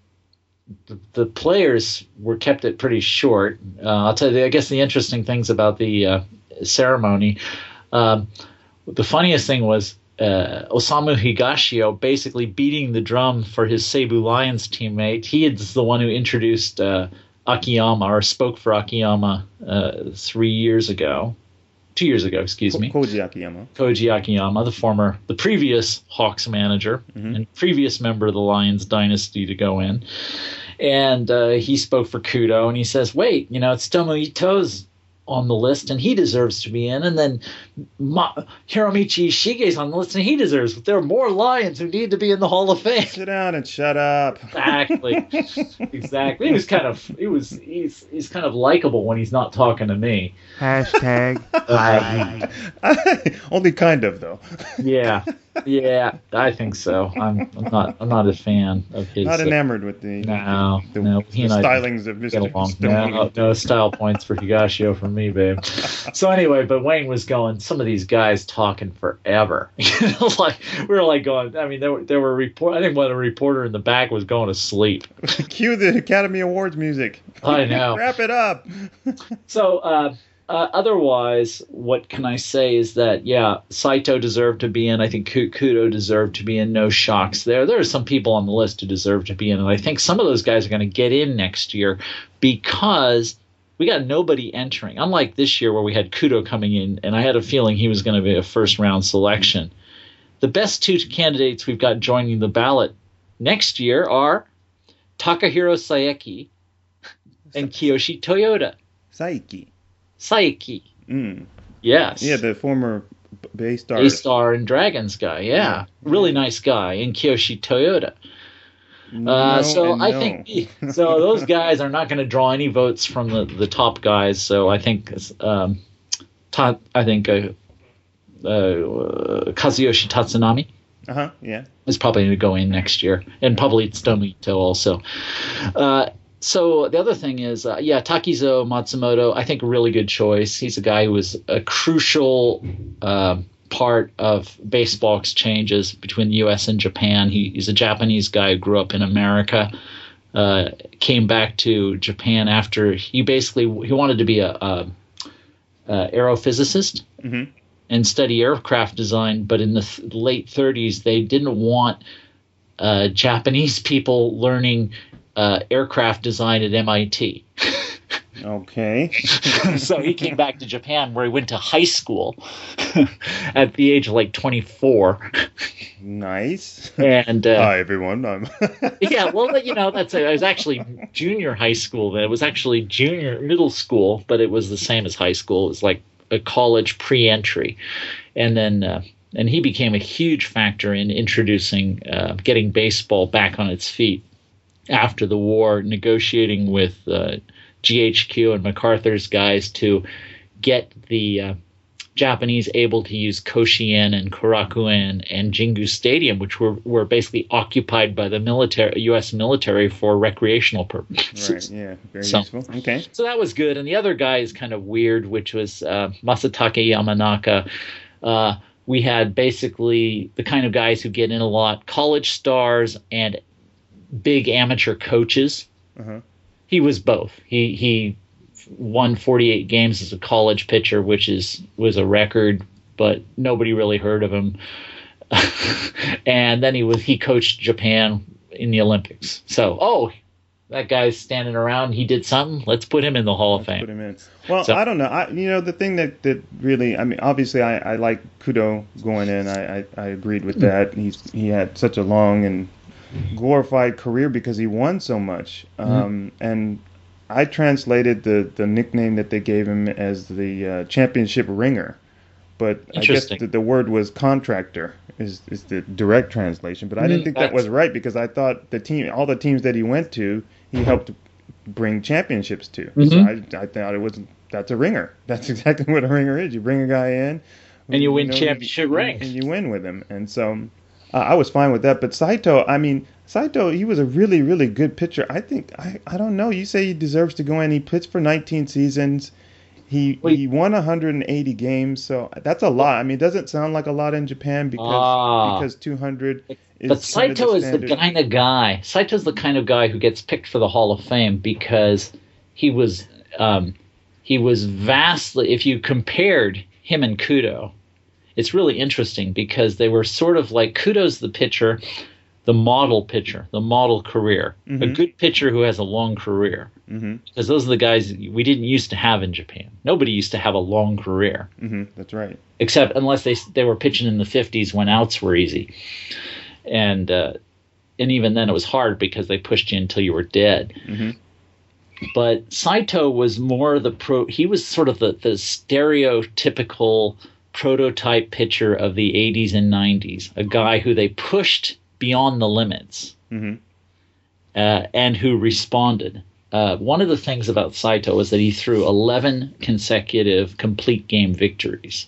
the, the players were kept it pretty short. Uh, I'll tell you, I guess the interesting things about the uh, ceremony. Um, the funniest thing was uh, Osamu Higashio basically beating the drum for his Seibu Lions teammate. He is the one who introduced uh, Akiyama, or spoke for Akiyama uh, three years ago. Two years ago, excuse me. Koji Akiyama. Koji Akiyama, the former, the previous Hawks manager Mhm. and previous member of the Lions dynasty to go in. And uh, he spoke for Kudo, and he says, wait, you know, it's Tomo Ito's on the list, and he deserves to be in. And then Ma- Hiromichi Ishige's on the list, and he deserves. But there are more Lions who need to be in the Hall of Fame. Sit down and shut up. Exactly. Exactly. He was kind of, he was, he's, he's kind of likable when he's not talking to me. Hashtag high heat. Only kind of, though. Yeah, yeah, I think so. I'm, I'm not, I'm not a fan of his. Not uh, enamored with the, No, the, no, the he and I stylings of get Mister along. Stone. No, no style points for Higashio from me, babe. So anyway, but Wayne was going. Some of these guys talking forever. You know, like we were like going. I mean, there were there were report. I think one of the reporter in the back was going to sleep. Cue the Academy Awards music. I know. Wrap it up. So uh, uh, otherwise, what can I say is that, yeah, Saito deserved to be in. I think Kudo deserved to be in. No shocks there. There are some people on the list who deserve to be in, and I think some of those guys are going to get in next year because we got nobody entering. Unlike this year where we had Kudo coming in, and I had a feeling he was going to be a first-round selection. The best two candidates we've got joining the ballot next year are Takahiro Saeki and Kiyoshi Toyota. Saiki. Saeki. Mm. Yes. Yeah, the former Bay Star. A-Star and Dragons guy, yeah. Yeah. Really nice guy. And Kiyoshi Toyota. No Uh, so and I no. think so. Those guys are not going to draw any votes from the, the top guys. So I think um, top, I think uh, uh, Kazuyoshi Tatsunami. Uh huh. Yeah. Is probably going to go in next year, and probably Tomo Ito also. Uh, so the other thing is, uh, yeah, Takizo Matsumoto, I think a really good choice. He's a guy who was a crucial uh, part of baseball exchanges between the U S and Japan. He, he's a Japanese guy who grew up in America, uh, came back to Japan after he basically he wanted to be a, a, a aerophysicist. Mm-hmm. And study aircraft design, but in the th- late thirties, they didn't want uh, Japanese people learning uh, aircraft design at M I T. Okay. So he came back to Japan, where he went to high school at the age of like twenty-four. Nice. And uh, hi everyone. I'm yeah, well, you know, that's it was actually junior high school. Then it was actually junior middle school, but it was the same as high school. It was like a college pre-entry, and then uh, and he became a huge factor in introducing uh, getting baseball back on its feet after the war, negotiating with uh, G H Q and MacArthur's guys to get the uh, Japanese able to use Koshien and Korakuen and Jingu Stadium, which were, were basically occupied by the military, U S military for recreational purposes. Right, yeah, very so, useful. Okay. So that was good. And the other guy is kind of weird, which was uh, Masatake Yamanaka. Uh, we had basically the kind of guys who get in a lot, college stars and big amateur coaches. Uh-huh. He was both. He he won forty-eight games as a college pitcher, which is was a record, but nobody really heard of him. And then he was he coached Japan in the Olympics. So, oh, that guy's standing around. He did something. Let's put him in the Hall Let's of Fame. Put him in. Well, So- I don't know. I you know the thing that, that really I mean obviously I, I like Kudo going in. I, I, I agreed with that. He's he had such a long and glorified career because he won so much. Um, and I translated the, the nickname that they gave him as the uh, championship ringer, but I guess Interesting. the, the word was contractor is, is the direct translation. But I didn't Mm, think that that's- was right because I thought the team, all the teams that he went to, he helped bring championships to. So Mhm. I, I thought it was that's a ringer. That's exactly what a ringer is. You bring a guy in, who And you win know, championship and- rings. and you win with him. And so uh, I was fine with that. But Saito, I mean, Saito, he was a really, really good pitcher. I think, I, I don't know. You say he deserves to go in. He pitched for nineteen seasons. He Wait. he won one hundred eighty games. So that's a lot. I mean, it doesn't sound like a lot in Japan because Ah. because two hundred is But kind of Saito is the standard. kind of guy. Saito's the kind of guy who gets picked for the Hall of Fame because he was um, he was vastly. If you compared him and Kudo, it's really interesting because they were sort of like Kudo's the pitcher, the model pitcher, the model career, a Mhm. good pitcher who has a long career. hmm Because those are the guys we didn't used to have in Japan. Nobody used to have a long career, hmm That's right. except unless they they were pitching in the fifties when outs were easy, and uh, and even then it was hard because they pushed you until you were dead. hmm But Saito was more the pro. He was sort of the the stereotypical prototype pitcher of the eighties and nineties, a guy who they pushed beyond the limits hmm uh, and who responded. Uh, one of the things about Saito is that he threw eleven consecutive complete game victories.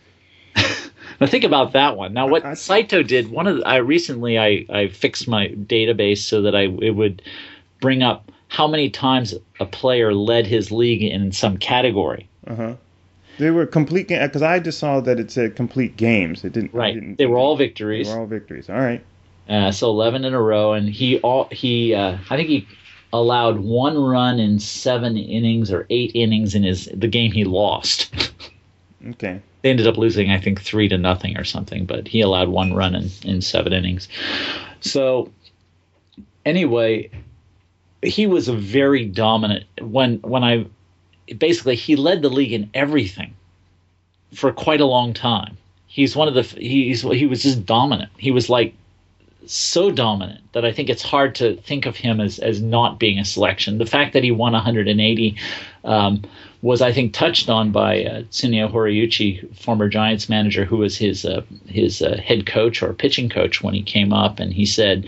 Now think about that one. Now what I- I- Saito did, one of the, I recently I, I fixed my database so that I it would bring up how many times a player led his league in some category. Uh-huh. They were complete game because I just saw that it said complete games. It didn't. it Right. didn't- They were all They victories. were all victories. All right. Uh, so eleven in a row, and he all he uh, I think he allowed one run in seven innings or eight innings in his the game he lost. Okay. They ended up losing, I think, three to nothing or something, but he allowed one run in, in seven innings. So anyway, he was a very dominant when when I basically he led the league in everything for quite a long time. He's one of the he's he was just dominant. He was like so dominant that I think it's hard to think of him as, as not being a selection. The fact that he won one hundred eighty um, was, I think, touched on by uh, Tsuneo Horiuchi, former Giants manager, who was his uh, his uh, head coach or pitching coach when he came up, and he said,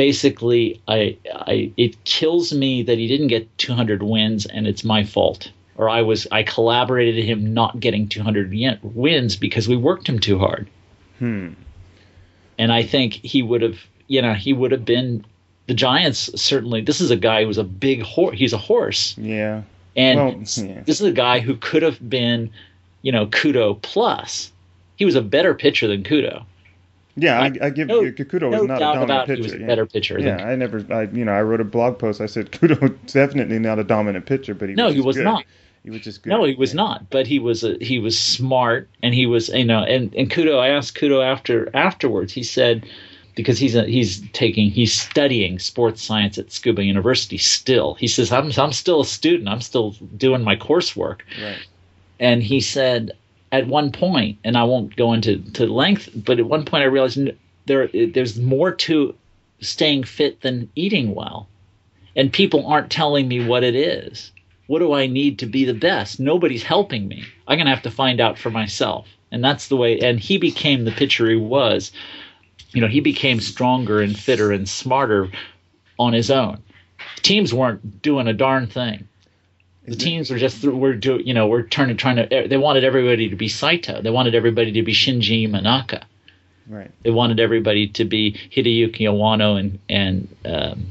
basically, I, I it kills me that he didn't get two hundred wins, and it's my fault. or I was I collaborated him not getting two hundred wins because we worked him too hard. Hmm. And I think he would have, you know, he would have been the Giants. Certainly, this is a guy who was a big horse. He's a horse. Yeah. And well, yeah. this is a guy who could have been, you know, Kudo plus. He was a better pitcher than Kudo. Yeah, I, I give no, Kudo no was not a doubt dominant about pitcher. He was a yeah. better pitcher. Yeah, than I never, I you know, I wrote a blog post. I said Kudo definitely not a dominant pitcher, but he no, was he just was good. not. He was just good. No, he was yeah. not. But he was a, he was smart, and he was, you know, and and Kudo. I asked Kudo after afterwards. He said, because he's a, he's taking he's studying sports science at Scuba University still. He says, I'm I'm still a student. I'm still doing my coursework. Right. And he said at one point, and I won't go into to length, but at one point I realized there there's more to staying fit than eating well, and people aren't telling me what it is. What do I need to be the best? Nobody's helping me. I'm going to have to find out for myself. And that's the way. And he became the pitcher he was. You know, he became stronger and fitter and smarter on his own. Teams weren't doing a darn thing. The teams were just were do you know were turning trying to. They wanted everybody to be Saito. They wanted everybody to be Shinji Manaka. Right. They wanted everybody to be Hideyuki Awano and and um,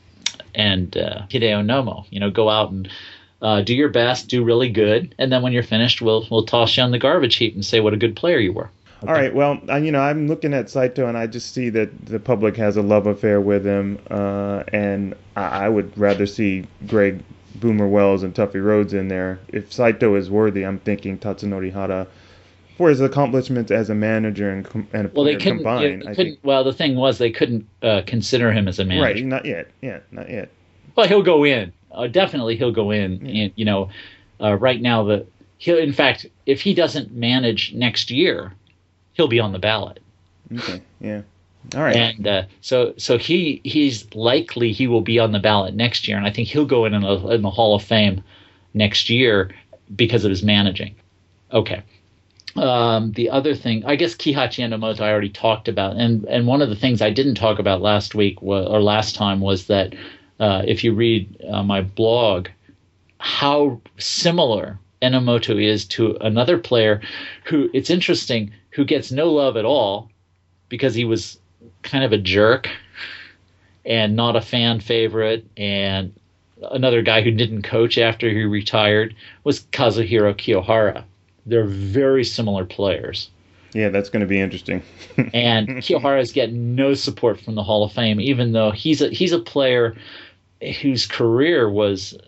and uh, Hideo Nomo. You know, go out and uh, do your best, do really good, and then when you're finished, we'll we'll toss you on the garbage heap and say what a good player you were. Okay. All right. Well, I, you know, I'm looking at Saito, and I just see that the public has a love affair with him, uh, and I, I would rather see Greg Boomer Wells and Tuffy Rhodes in there. If Saito is worthy, I'm thinking Tatsunori Hara for his accomplishments as a manager and, and a well, player they couldn't, combined. they I couldn't think. well, the thing was they couldn't uh, consider him as a manager. Right. Not yet. Yeah. Not yet. But he'll go in. Uh, definitely, he'll go in. Yeah. And, you know, uh, right now the he'll. In fact, if he doesn't manage next year, he'll be on the ballot. Okay. Yeah. All right. And uh, so, so he he's likely he will be on the ballot next year, and I think he'll go in in the, in the Hall of Fame next year because of his managing. Okay. Um, the other thing, I guess Kihachi Enomoto I already talked about, and and one of the things I didn't talk about last week was, or last time was that uh, if you read uh, my blog, how similar Enomoto is to another player who, it's interesting, who gets no love at all because he was kind of a jerk and not a fan favorite, and another guy who didn't coach after he retired was Kazuhiro Kiyohara. They're very similar players. Yeah, that's going to be interesting. And Kiyohara's getting no support from the Hall of Fame, even though he's a he's a player whose career was,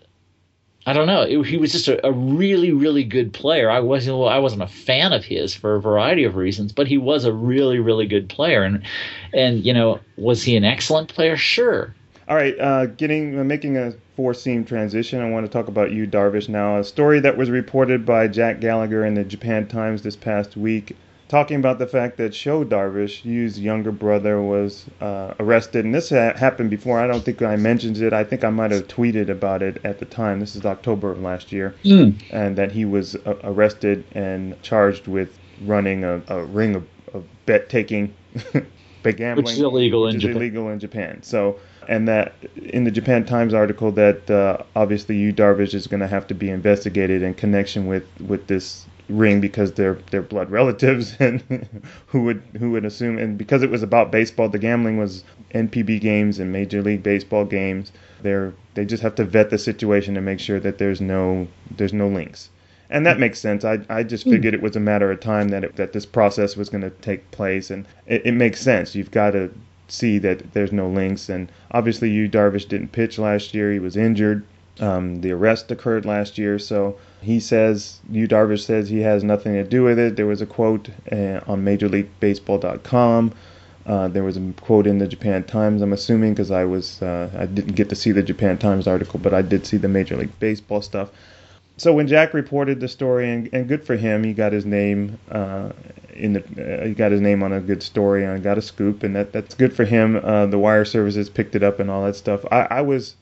I don't know, it, he was just a, a really, really good player. I wasn't well, I wasn't a fan of his for a variety of reasons, but he was a really, really good player. And and you know, was he an excellent player? Sure. All right, uh, getting uh, making a four-seam transition, I want to talk about Yu Darvish now. A story that was reported by Jack Gallagher in the Japan Times this past week, talking about the fact that Sho Darvish, Yu's younger brother, was uh, arrested. And this ha- happened before. I don't think I mentioned it. I think I might have tweeted about it at the time. This is October of last year. Mm. And that he was uh, arrested and charged with running a, a ring of, of bet-taking, bet gambling. Which is illegal which in is Japan. illegal in Japan. So... And that in the Japan Times article that uh, obviously Yu Darvish is going to have to be investigated in connection with, with this ring because they're they're blood relatives, and who would who would assume, and because it was about baseball, the gambling was N P B games and Major League Baseball games. They're they just have to vet the situation and make sure that there's no there's no links. And that makes sense. I I just figured it was a matter of time that it, that this process was going to take place, and it, it makes sense. You've got to see that there's no links, and obviously Yu Darvish didn't pitch last year. He was injured. Um, the arrest occurred last year, so he says, Yu Darvish says he has nothing to do with it. There was a quote uh, on Major League Baseball dot com. Uh, there was a quote in the Japan Times, I'm assuming, because I was uh, I didn't get to see the Japan Times article, but I did see the Major League Baseball stuff. So when Jack reported the story, and, and good for him, he got his name uh, in the uh, he got his name on a good story and got a scoop, and that that's good for him. Uh, the wire services picked it up and all that stuff. I, I was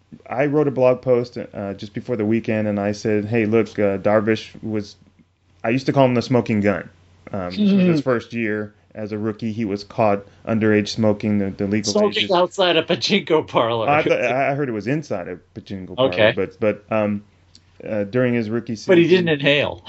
I wrote a blog post uh, just before the weekend, and I said, hey, look, uh, Darvish was I used to call him the smoking gun. Um, this was his first year as a rookie. He was caught underage smoking the, the legal Smoking ages. outside a pachinko parlor. I, th- I heard it was inside a pachinko parlor, Okay. but but um. uh, during his rookie season. But he didn't inhale.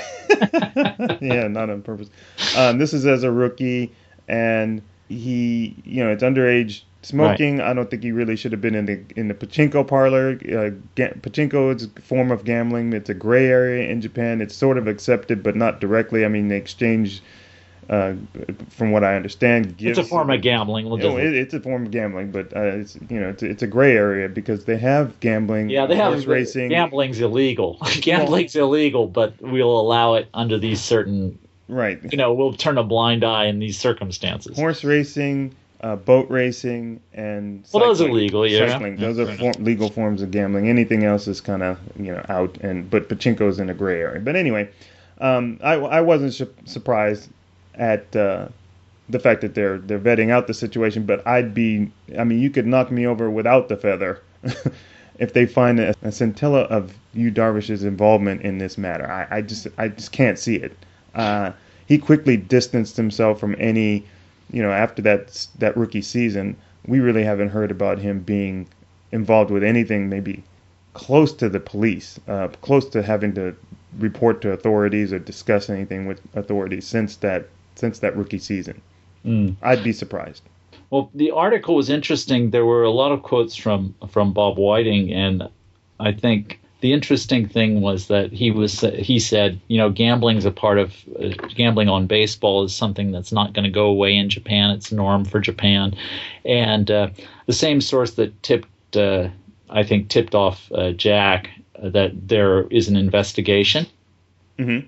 Yeah, not on purpose. Um, this is as a rookie, and he, you know, it's underage smoking. Right. I don't think he really should have been in the in the pachinko parlor. Uh, ga- pachinko is a form of gambling. It's a gray area in Japan. It's sort of accepted, but not directly. I mean, they exchange, uh, from what I understand, gifts. It's a form of gambling. You know, it, it's a form of gambling, but uh, it's you know it's it's a gray area because they have gambling. Yeah, they have horse racing. Gambling's illegal. Gambling's illegal, but we'll allow it under these certain. Right. You know, we'll turn a blind eye in these circumstances. Horse racing, uh, boat racing, and cycling. Well, those are legal, yeah. Cycling. Those are form, legal forms of gambling. Anything else is kind of you know out, and but pachinko's in a gray area. But anyway, um, I I wasn't su- surprised at uh, the fact that they're they're vetting out the situation. But I'd be, I mean, you could knock me over without the feather if they find a, a scintilla of Yu Darvish's involvement in this matter. I, I just I just can't see it. Uh, he quickly distanced himself from any, you know, after that that rookie season, we really haven't heard about him being involved with anything maybe close to the police, uh, close to having to report to authorities or discuss anything with authorities since that since that rookie season. Mm. I'd be surprised. Well, the article was interesting. There were a lot of quotes from from Bob Whiting, and I think the interesting thing was that he was he said, you know, gambling's a part of uh, gambling on baseball is something that's not going to go away in Japan. It's norm for Japan, and uh, the same source that tipped, uh, I think, tipped off uh, Jack uh, that there is an investigation, mm-hmm.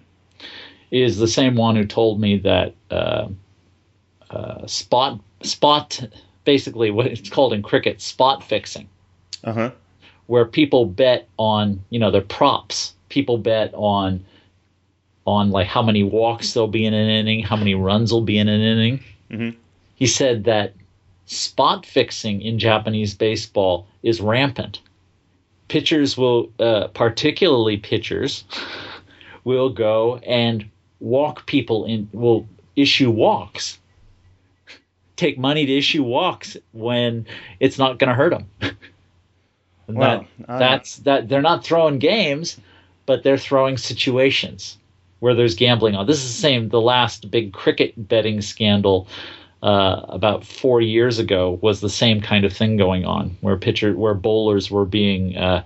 is the same one who told me that uh, uh, spot spot basically what it's called in cricket spot fixing. Uh huh. Where people bet on, you know, their props. People bet on, on like how many walks there'll be in an inning, how many runs will be in an inning. Mm-hmm. He said that spot fixing in Japanese baseball is rampant. Pitchers will, uh, particularly pitchers, will go and walk people in, will issue walks. Take money to issue walks when it's not going to hurt them. Well, that, uh, that's that they're not throwing games, but they're throwing situations where there's gambling on. This is the same. The last big cricket betting scandal uh, about four years ago was the same kind of thing going on, where pitcher, where bowlers were being uh,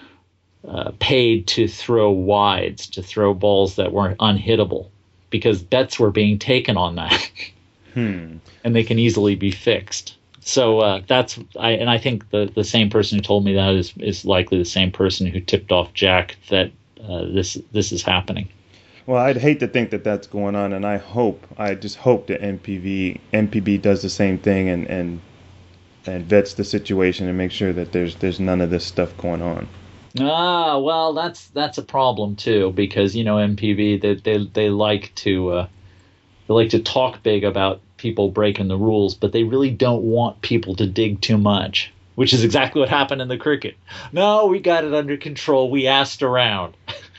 uh, paid to throw wides, to throw balls that weren't unhittable, because bets were being taken on that, hmm. and they can easily be fixed. So uh, that's I and I think the, the same person who told me that is, is likely the same person who tipped off Jack that uh, this this is happening. Well, I'd hate to think that that's going on, and I hope I just hope that N P V N P B does the same thing and and and vets the situation and make sure that there's there's none of this stuff going on. Ah, well, that's that's a problem too, because you know N P V they they they like to uh, they like to talk big about people breaking the rules, but they really don't want people to dig too much, which is exactly what happened in the cricket. No, we got it under control. We asked around.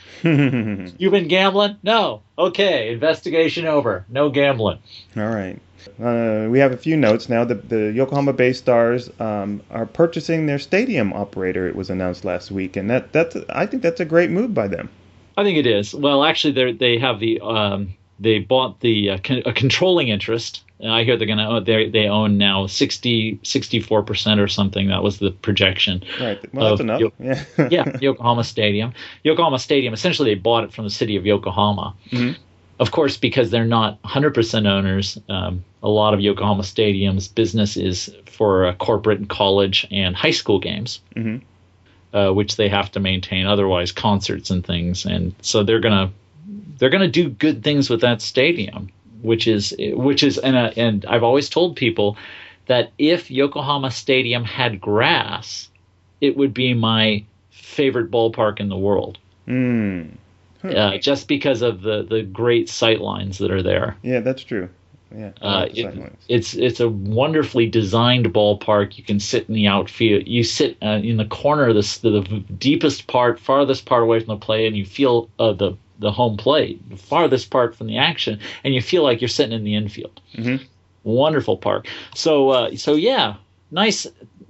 You've been gambling? No. Okay, investigation over. No gambling. All right. Uh, we have a few notes now. The, the Yokohama Bay Stars um, are purchasing their stadium operator. It was announced last week, and that that's I think that's a great move by them. I think it is. Well, actually, they they have the um, they bought the uh, con- a controlling interest. I hear they're going to they they own now sixty, sixty-four percent or something. That was the projection. Right. Well, that's enough. Yo- yeah. yeah, Yokohama Stadium. Yokohama Stadium, essentially they bought it from the city of Yokohama. Mm-hmm. Of course, because they're not one hundred percent owners, um, a lot of Yokohama Stadium's business is for uh, corporate and college and high school games, mm-hmm. uh, which they have to maintain, otherwise concerts and things. And so they're going to they're going to do good things with that stadium. Which is which is and uh, and I've always told people that if Yokohama Stadium had grass, it would be my favorite ballpark in the world. Mm. Huh. Uh, just because of the, the great sight lines that are there. Yeah, that's true. Yeah, uh, it, it's it's a wonderfully designed ballpark. You can sit in the outfield. You sit uh, in the corner of the, the deepest part, farthest part away from the plate, and you feel uh, the the home plate, the farthest part from the action, and you feel like you're sitting in the infield. Mm-hmm. Wonderful park. So, uh, so yeah, nice,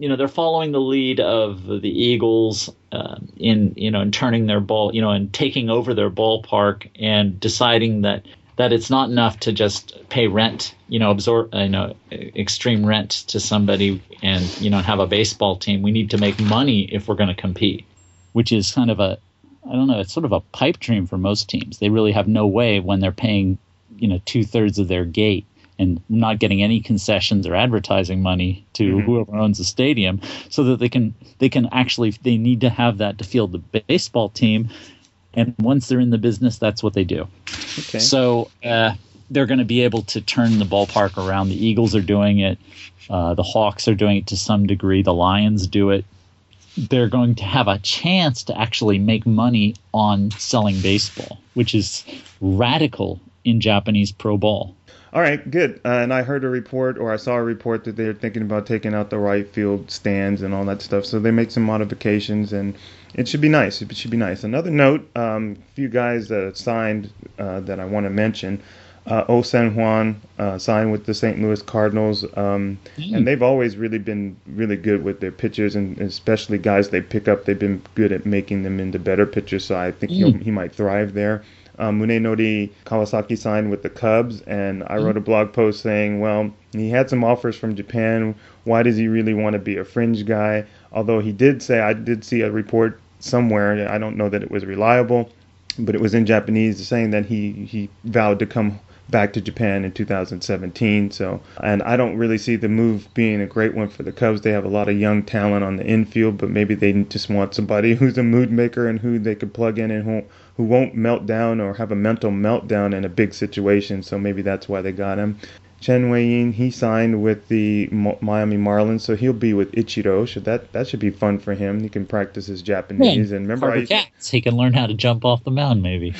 you know, they're following the lead of the Eagles uh, in, you know, in turning their ball, you know, and taking over their ballpark and deciding that that it's not enough to just pay rent, you know, absorb, you know, extreme rent to somebody and, you know, have a baseball team. We need to make money if we're going to compete, which is kind of a, I don't know, it's sort of a pipe dream for most teams. They really have no way when they're paying, you know, two thirds of their gate and not getting any concessions or advertising money to mm-hmm. whoever owns the stadium, so that they can they can actually they need to have that to field the baseball team. And once they're in the business, that's what they do. Okay. So uh, they're going to be able to turn the ballpark around. The Eagles are doing it. Uh, the Hawks are doing it to some degree. The Lions do it. They're going to have a chance to actually make money on selling baseball, which is radical in Japanese pro ball. All right, good. Uh, and I heard a report, or I saw a report, that they're thinking about taking out the right field stands and all that stuff. So they make some modifications, and it should be nice. It should be nice. Another note, um, a few guys that signed uh, that I want to mention. Uh, O San Juan uh, signed with the Saint Louis Cardinals, um, mm. and they've always really been really good with their pitchers, and especially guys they pick up. They've been good at making them into better pitchers, so I think mm. he might thrive there. Um, Munenori Kawasaki signed with the Cubs, and I wrote a blog post saying, well, he had some offers from Japan. Why does he really want to be a fringe guy? Although he did say, I did see a report somewhere, I don't know that it was reliable, but it was in Japanese, saying that he, he vowed to come back to Japan in two thousand seventeen. So, and I don't really see the move being a great one for the Cubs. They have a lot of young talent on the infield, but maybe they just want somebody who's a mood maker and who they could plug in and who, who won't melt down or have a mental meltdown in a big situation. So maybe that's why they got him. Chen Wei-yin, he signed with the Miami Marlins, so he'll be with Ichiro. Should that that should be fun for him. He can practice his Japanese. Yeah, and remember, I used cats. He can learn how to jump off the mound, maybe.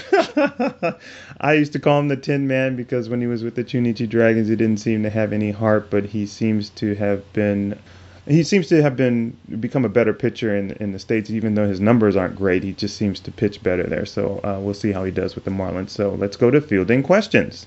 I used to call him the Tin Man because when he was with the Chunichi Dragons, he didn't seem to have any heart, but he seems to have been. He seems to have been become a better pitcher in in the States, even though his numbers aren't great. He just seems to pitch better there. So uh, we'll see how he does with the Marlins. So let's go to fielding questions.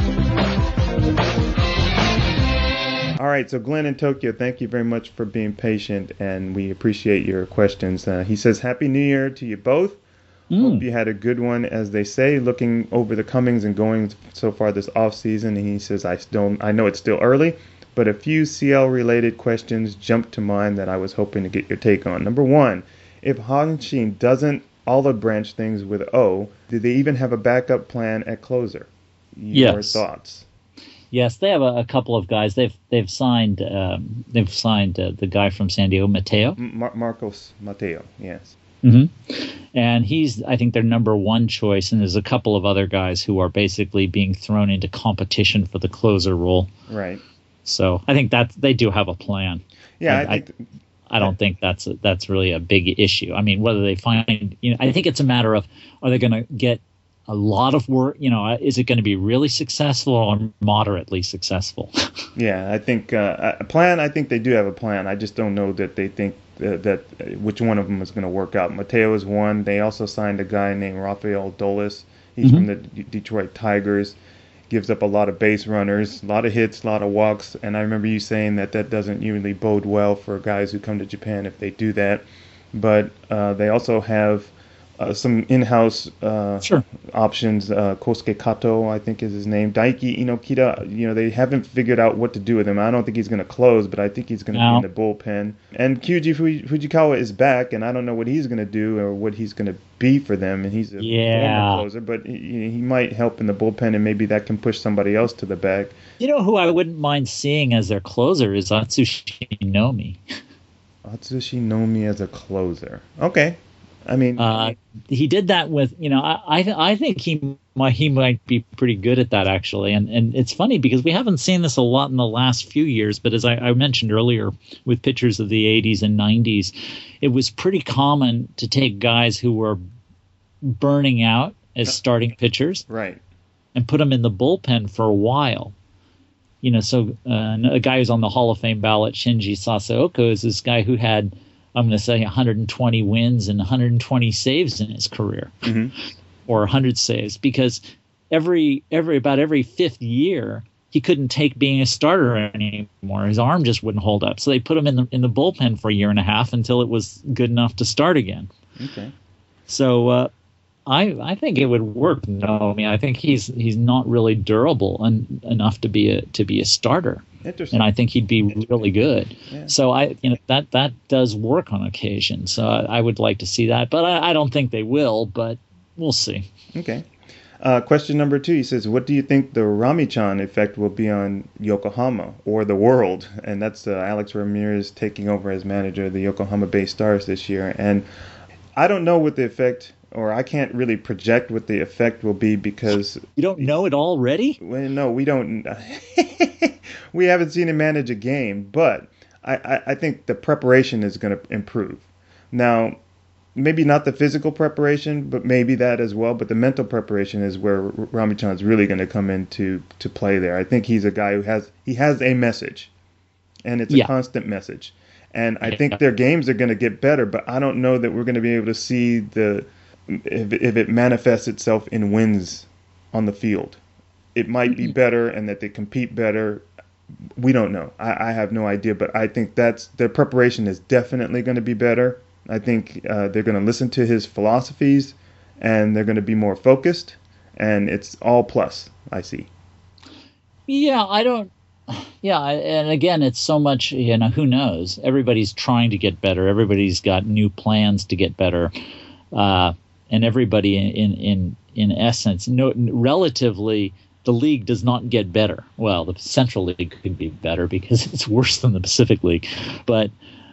All right, so Glenn in Tokyo, thank you very much for being patient, and we appreciate your questions. Uh, he says, Happy New Year to you both. Mm. Hope you had a good one, as they say, looking over the comings and goings so far this off season. And he says, I still, I know it's still early, but a few C L-related questions jumped to mind that I was hoping to get your take on. Number one, if Hanshin doesn't olive branch things with O, do they even have a backup plan at closer? Your yes. thoughts? Yes, they have a, a couple of guys. They've they've signed um, they've signed uh, the guy from San Diego, Mateo. Mar- Marcos Mateo, yes. Mm-hmm. And he's, I think, their number one choice. And there's a couple of other guys who are basically being thrown into competition for the closer role. Right. So I think that they do have a plan. Yeah, I, I think. I, I don't think that's a, that's really a big issue. I mean, whether they find, you know, I think it's a matter of, are they going to get a lot of work, you know, is it going to be really successful or moderately successful? Yeah, I think uh, a plan, I think they do have a plan. I just don't know that they think uh, that uh, which one of them is going to work out. Mateo is one. They also signed a guy named Rafael Dolis. He's mm-hmm. from the D- Detroit Tigers. Gives up a lot of base runners, a lot of hits, a lot of walks. And I remember you saying that that doesn't usually bode well for guys who come to Japan if they do that. But uh, they also have Uh, some in-house uh, sure. options. Uh, Kosuke Kato, I think is his name. Daiki Inokita, you know, they haven't figured out what to do with him. I don't think he's going to close, but I think he's going to no. be in the bullpen. And Kyuji Fujikawa is back, and I don't know what he's going to do or what he's going to be for them. And he's a yeah. former closer, but he, he might help in the bullpen, and maybe that can push somebody else to the back. You know who I wouldn't mind seeing as their closer is Atsushi Nomi. Atsushi Nomi as a closer. Okay. I mean, uh, he did that with, you know, I I, th- I think he might, he might be pretty good at that, actually. And and it's funny because we haven't seen this a lot in the last few years. But as I, I mentioned earlier with pitchers of the eighties and nineties, it was pretty common to take guys who were burning out as starting pitchers. Right. And put them in the bullpen for a while. You know, so uh, a guy who's on the Hall of Fame ballot, Shinji Sasayoko, is this guy who had, I'm going to say, one hundred twenty wins and one hundred twenty saves in his career, mm-hmm. or one hundred saves, because every every about every fifth year he he couldn't take being a starter anymore. His arm just wouldn't hold up. So they put him in the in the bullpen for a year and a half until it was good enough to start again. Okay. So uh, I I think it would work. No, I mean I think he's he's not really durable en- enough to be a to be a starter. Interesting. And I think he'd be really good. Yeah. So I you know that that does work on occasion. So I, I would like to see that, but I, I don't think they will. But we'll see. Okay. Uh, question number two, he says, what do you think the Ramichan effect will be on Yokohama or the world? And that's uh, Alex Ramirez taking over as manager of the Yokohama Bay Stars this year. And I don't know what the effect, or I can't really project what the effect will be because... You don't know it already? Well, no, we don't. We haven't seen him manage a game, but I, I, I think the preparation is going to improve. Now, maybe not the physical preparation, but maybe that as well. But the mental preparation is where Ramichan is really going to come into to play there. I think he's a guy who has he has a message, and it's a Yeah. constant message. And I Yeah. think their games are going to get better, but I don't know that we're going to be able to see the if, if it manifests itself in wins on the field. It might be better, and that they compete better. We don't know. I, I have no idea, but I think that's their preparation is definitely going to be better. I think uh, they're going to listen to his philosophies, and they're going to be more focused, and it's all plus, I see. Yeah, I don't. Yeah, I- and again, it's so much. You know, who knows? Everybody's trying to get better. Everybody's got new plans to get better, uh, and everybody in in in, in essence, no, relatively. The league does not get better. Well, the Central League could be better because it's worse than the Pacific League, but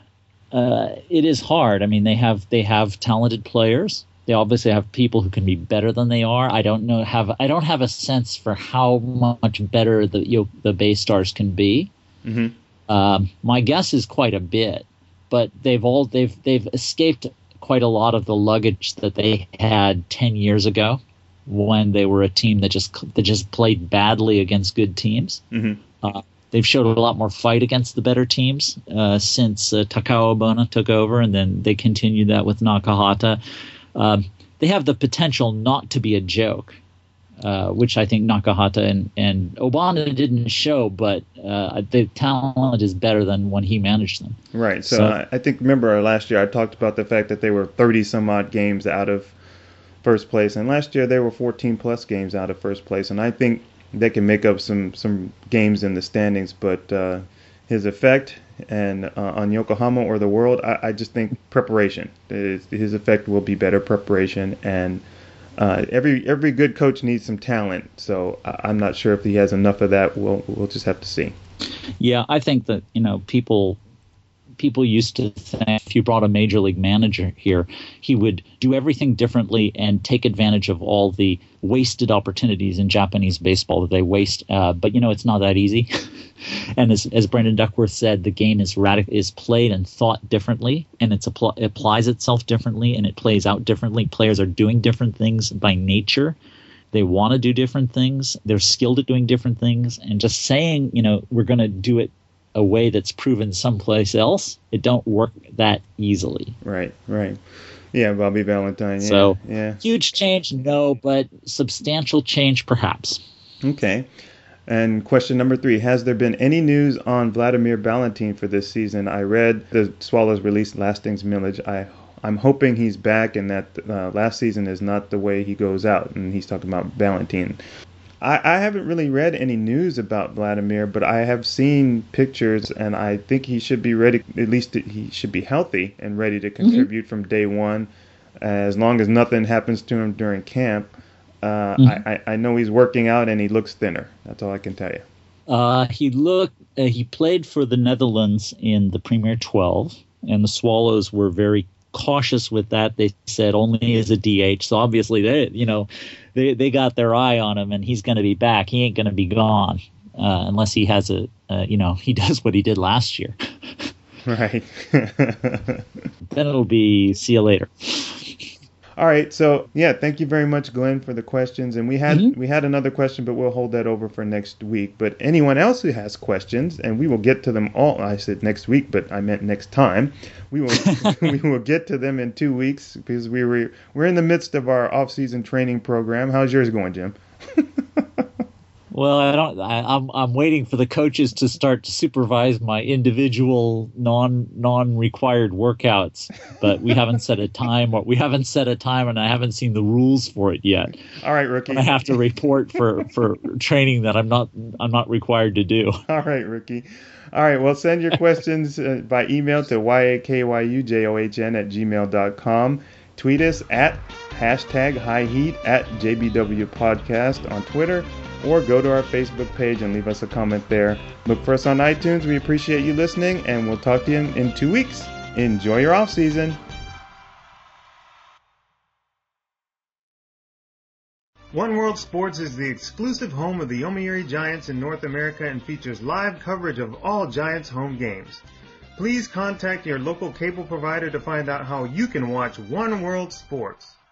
uh, it is hard. I mean, they have they have talented players. They obviously have people who can be better than they are. I don't know have I don't have a sense for how much better the you know, the Bay Stars can be. Mm-hmm. Um, my guess is quite a bit, but they've all they've they've escaped quite a lot of the luggage that they had ten years ago, when they were a team that just that just played badly against good teams. Mm-hmm. Uh, they've showed a lot more fight against the better teams uh, since uh, Takao Obona took over, and then they continued that with Nakahata. Um, they have the potential not to be a joke, uh, which I think Nakahata and, and Obana didn't show, but uh, the talent is better than when he managed them. Right. So, So- I, I think, remember last year I talked about the fact that they were thirty some odd games out of first place, and last year they were fourteen plus games out of first place, and I think they can make up some some games in the standings, but uh, his effect and uh, on Yokohama or the world, I, I just think preparation. His, his effect will be better preparation, and uh, every every good coach needs some talent. So I, I'm not sure if he has enough of that. We'll we'll just have to see. Yeah, I think that you know people people used to think if you brought a major league manager here, he would do everything differently and take advantage of all the wasted opportunities in Japanese baseball that they waste. Uh, but you know, it's not that easy. And as as Brandon Duckworth said, the game is radic- is played and thought differently, and it's appl- it applies itself differently, and it plays out differently. Players are doing different things by nature. They want to do different things. They're skilled at doing different things. And just saying, you know, we're going to do it a way that's proven someplace else, it don't work that easily. Right, right. Yeah, Bobby Valentine. Yeah, So, yeah. huge change, no, but substantial change, perhaps. Okay. And question number three, has there been any news on Vladimir Valentin for this season? I read the Swallows released Lastings Millage. I, I'm hoping he's back and that uh, last season is not the way he goes out. And he's talking about Valentin. I, I haven't really read any news about Vladimir, but I have seen pictures, and I think he should be ready, at least he should be healthy and ready to contribute mm-hmm. from day one, as long as nothing happens to him during camp. Uh, mm-hmm. I, I know he's working out and he looks thinner. That's all I can tell you. Uh, he looked. Uh, he played for the Netherlands in the Premier twelve, and the Swallows were very cautious with that. They said only as a D H. So obviously they, you know, they they got their eye on him, and he's going to be back. He ain't going to be gone uh, unless he has a, uh, you know, he does what he did last year. Right. Then it'll be see you later. All right, so yeah, thank you very much, Glenn, for the questions. And we had mm-hmm. we had another question, but we'll hold that over for next week. But anyone else who has questions, and we will get to them all. I said next week, but I meant next time. We will we will get to them in two weeks because we were we're in the midst of our off-season training program. How's yours going, Jim? Well, I don't. I, I'm I'm waiting for the coaches to start to supervise my individual non non required workouts, but we haven't set a time. Or we haven't set a time, and I haven't seen the rules for it yet. All right, Rookie. I have to report for, for training that I'm not I'm not required to do. All right, Rookie. All right. Well, send your questions uh, by email to yakyujohn at gmail dot com. Tweet us at hashtag high heat at J B W Podcast on Twitter, or go to our Facebook page and leave us a comment there. Look for us on iTunes. We appreciate you listening, and we'll talk to you in, in two weeks. Enjoy your off season. One World Sports is the exclusive home of the Yomiuri Giants in North America and features live coverage of all Giants home games. Please contact your local cable provider to find out how you can watch One World Sports.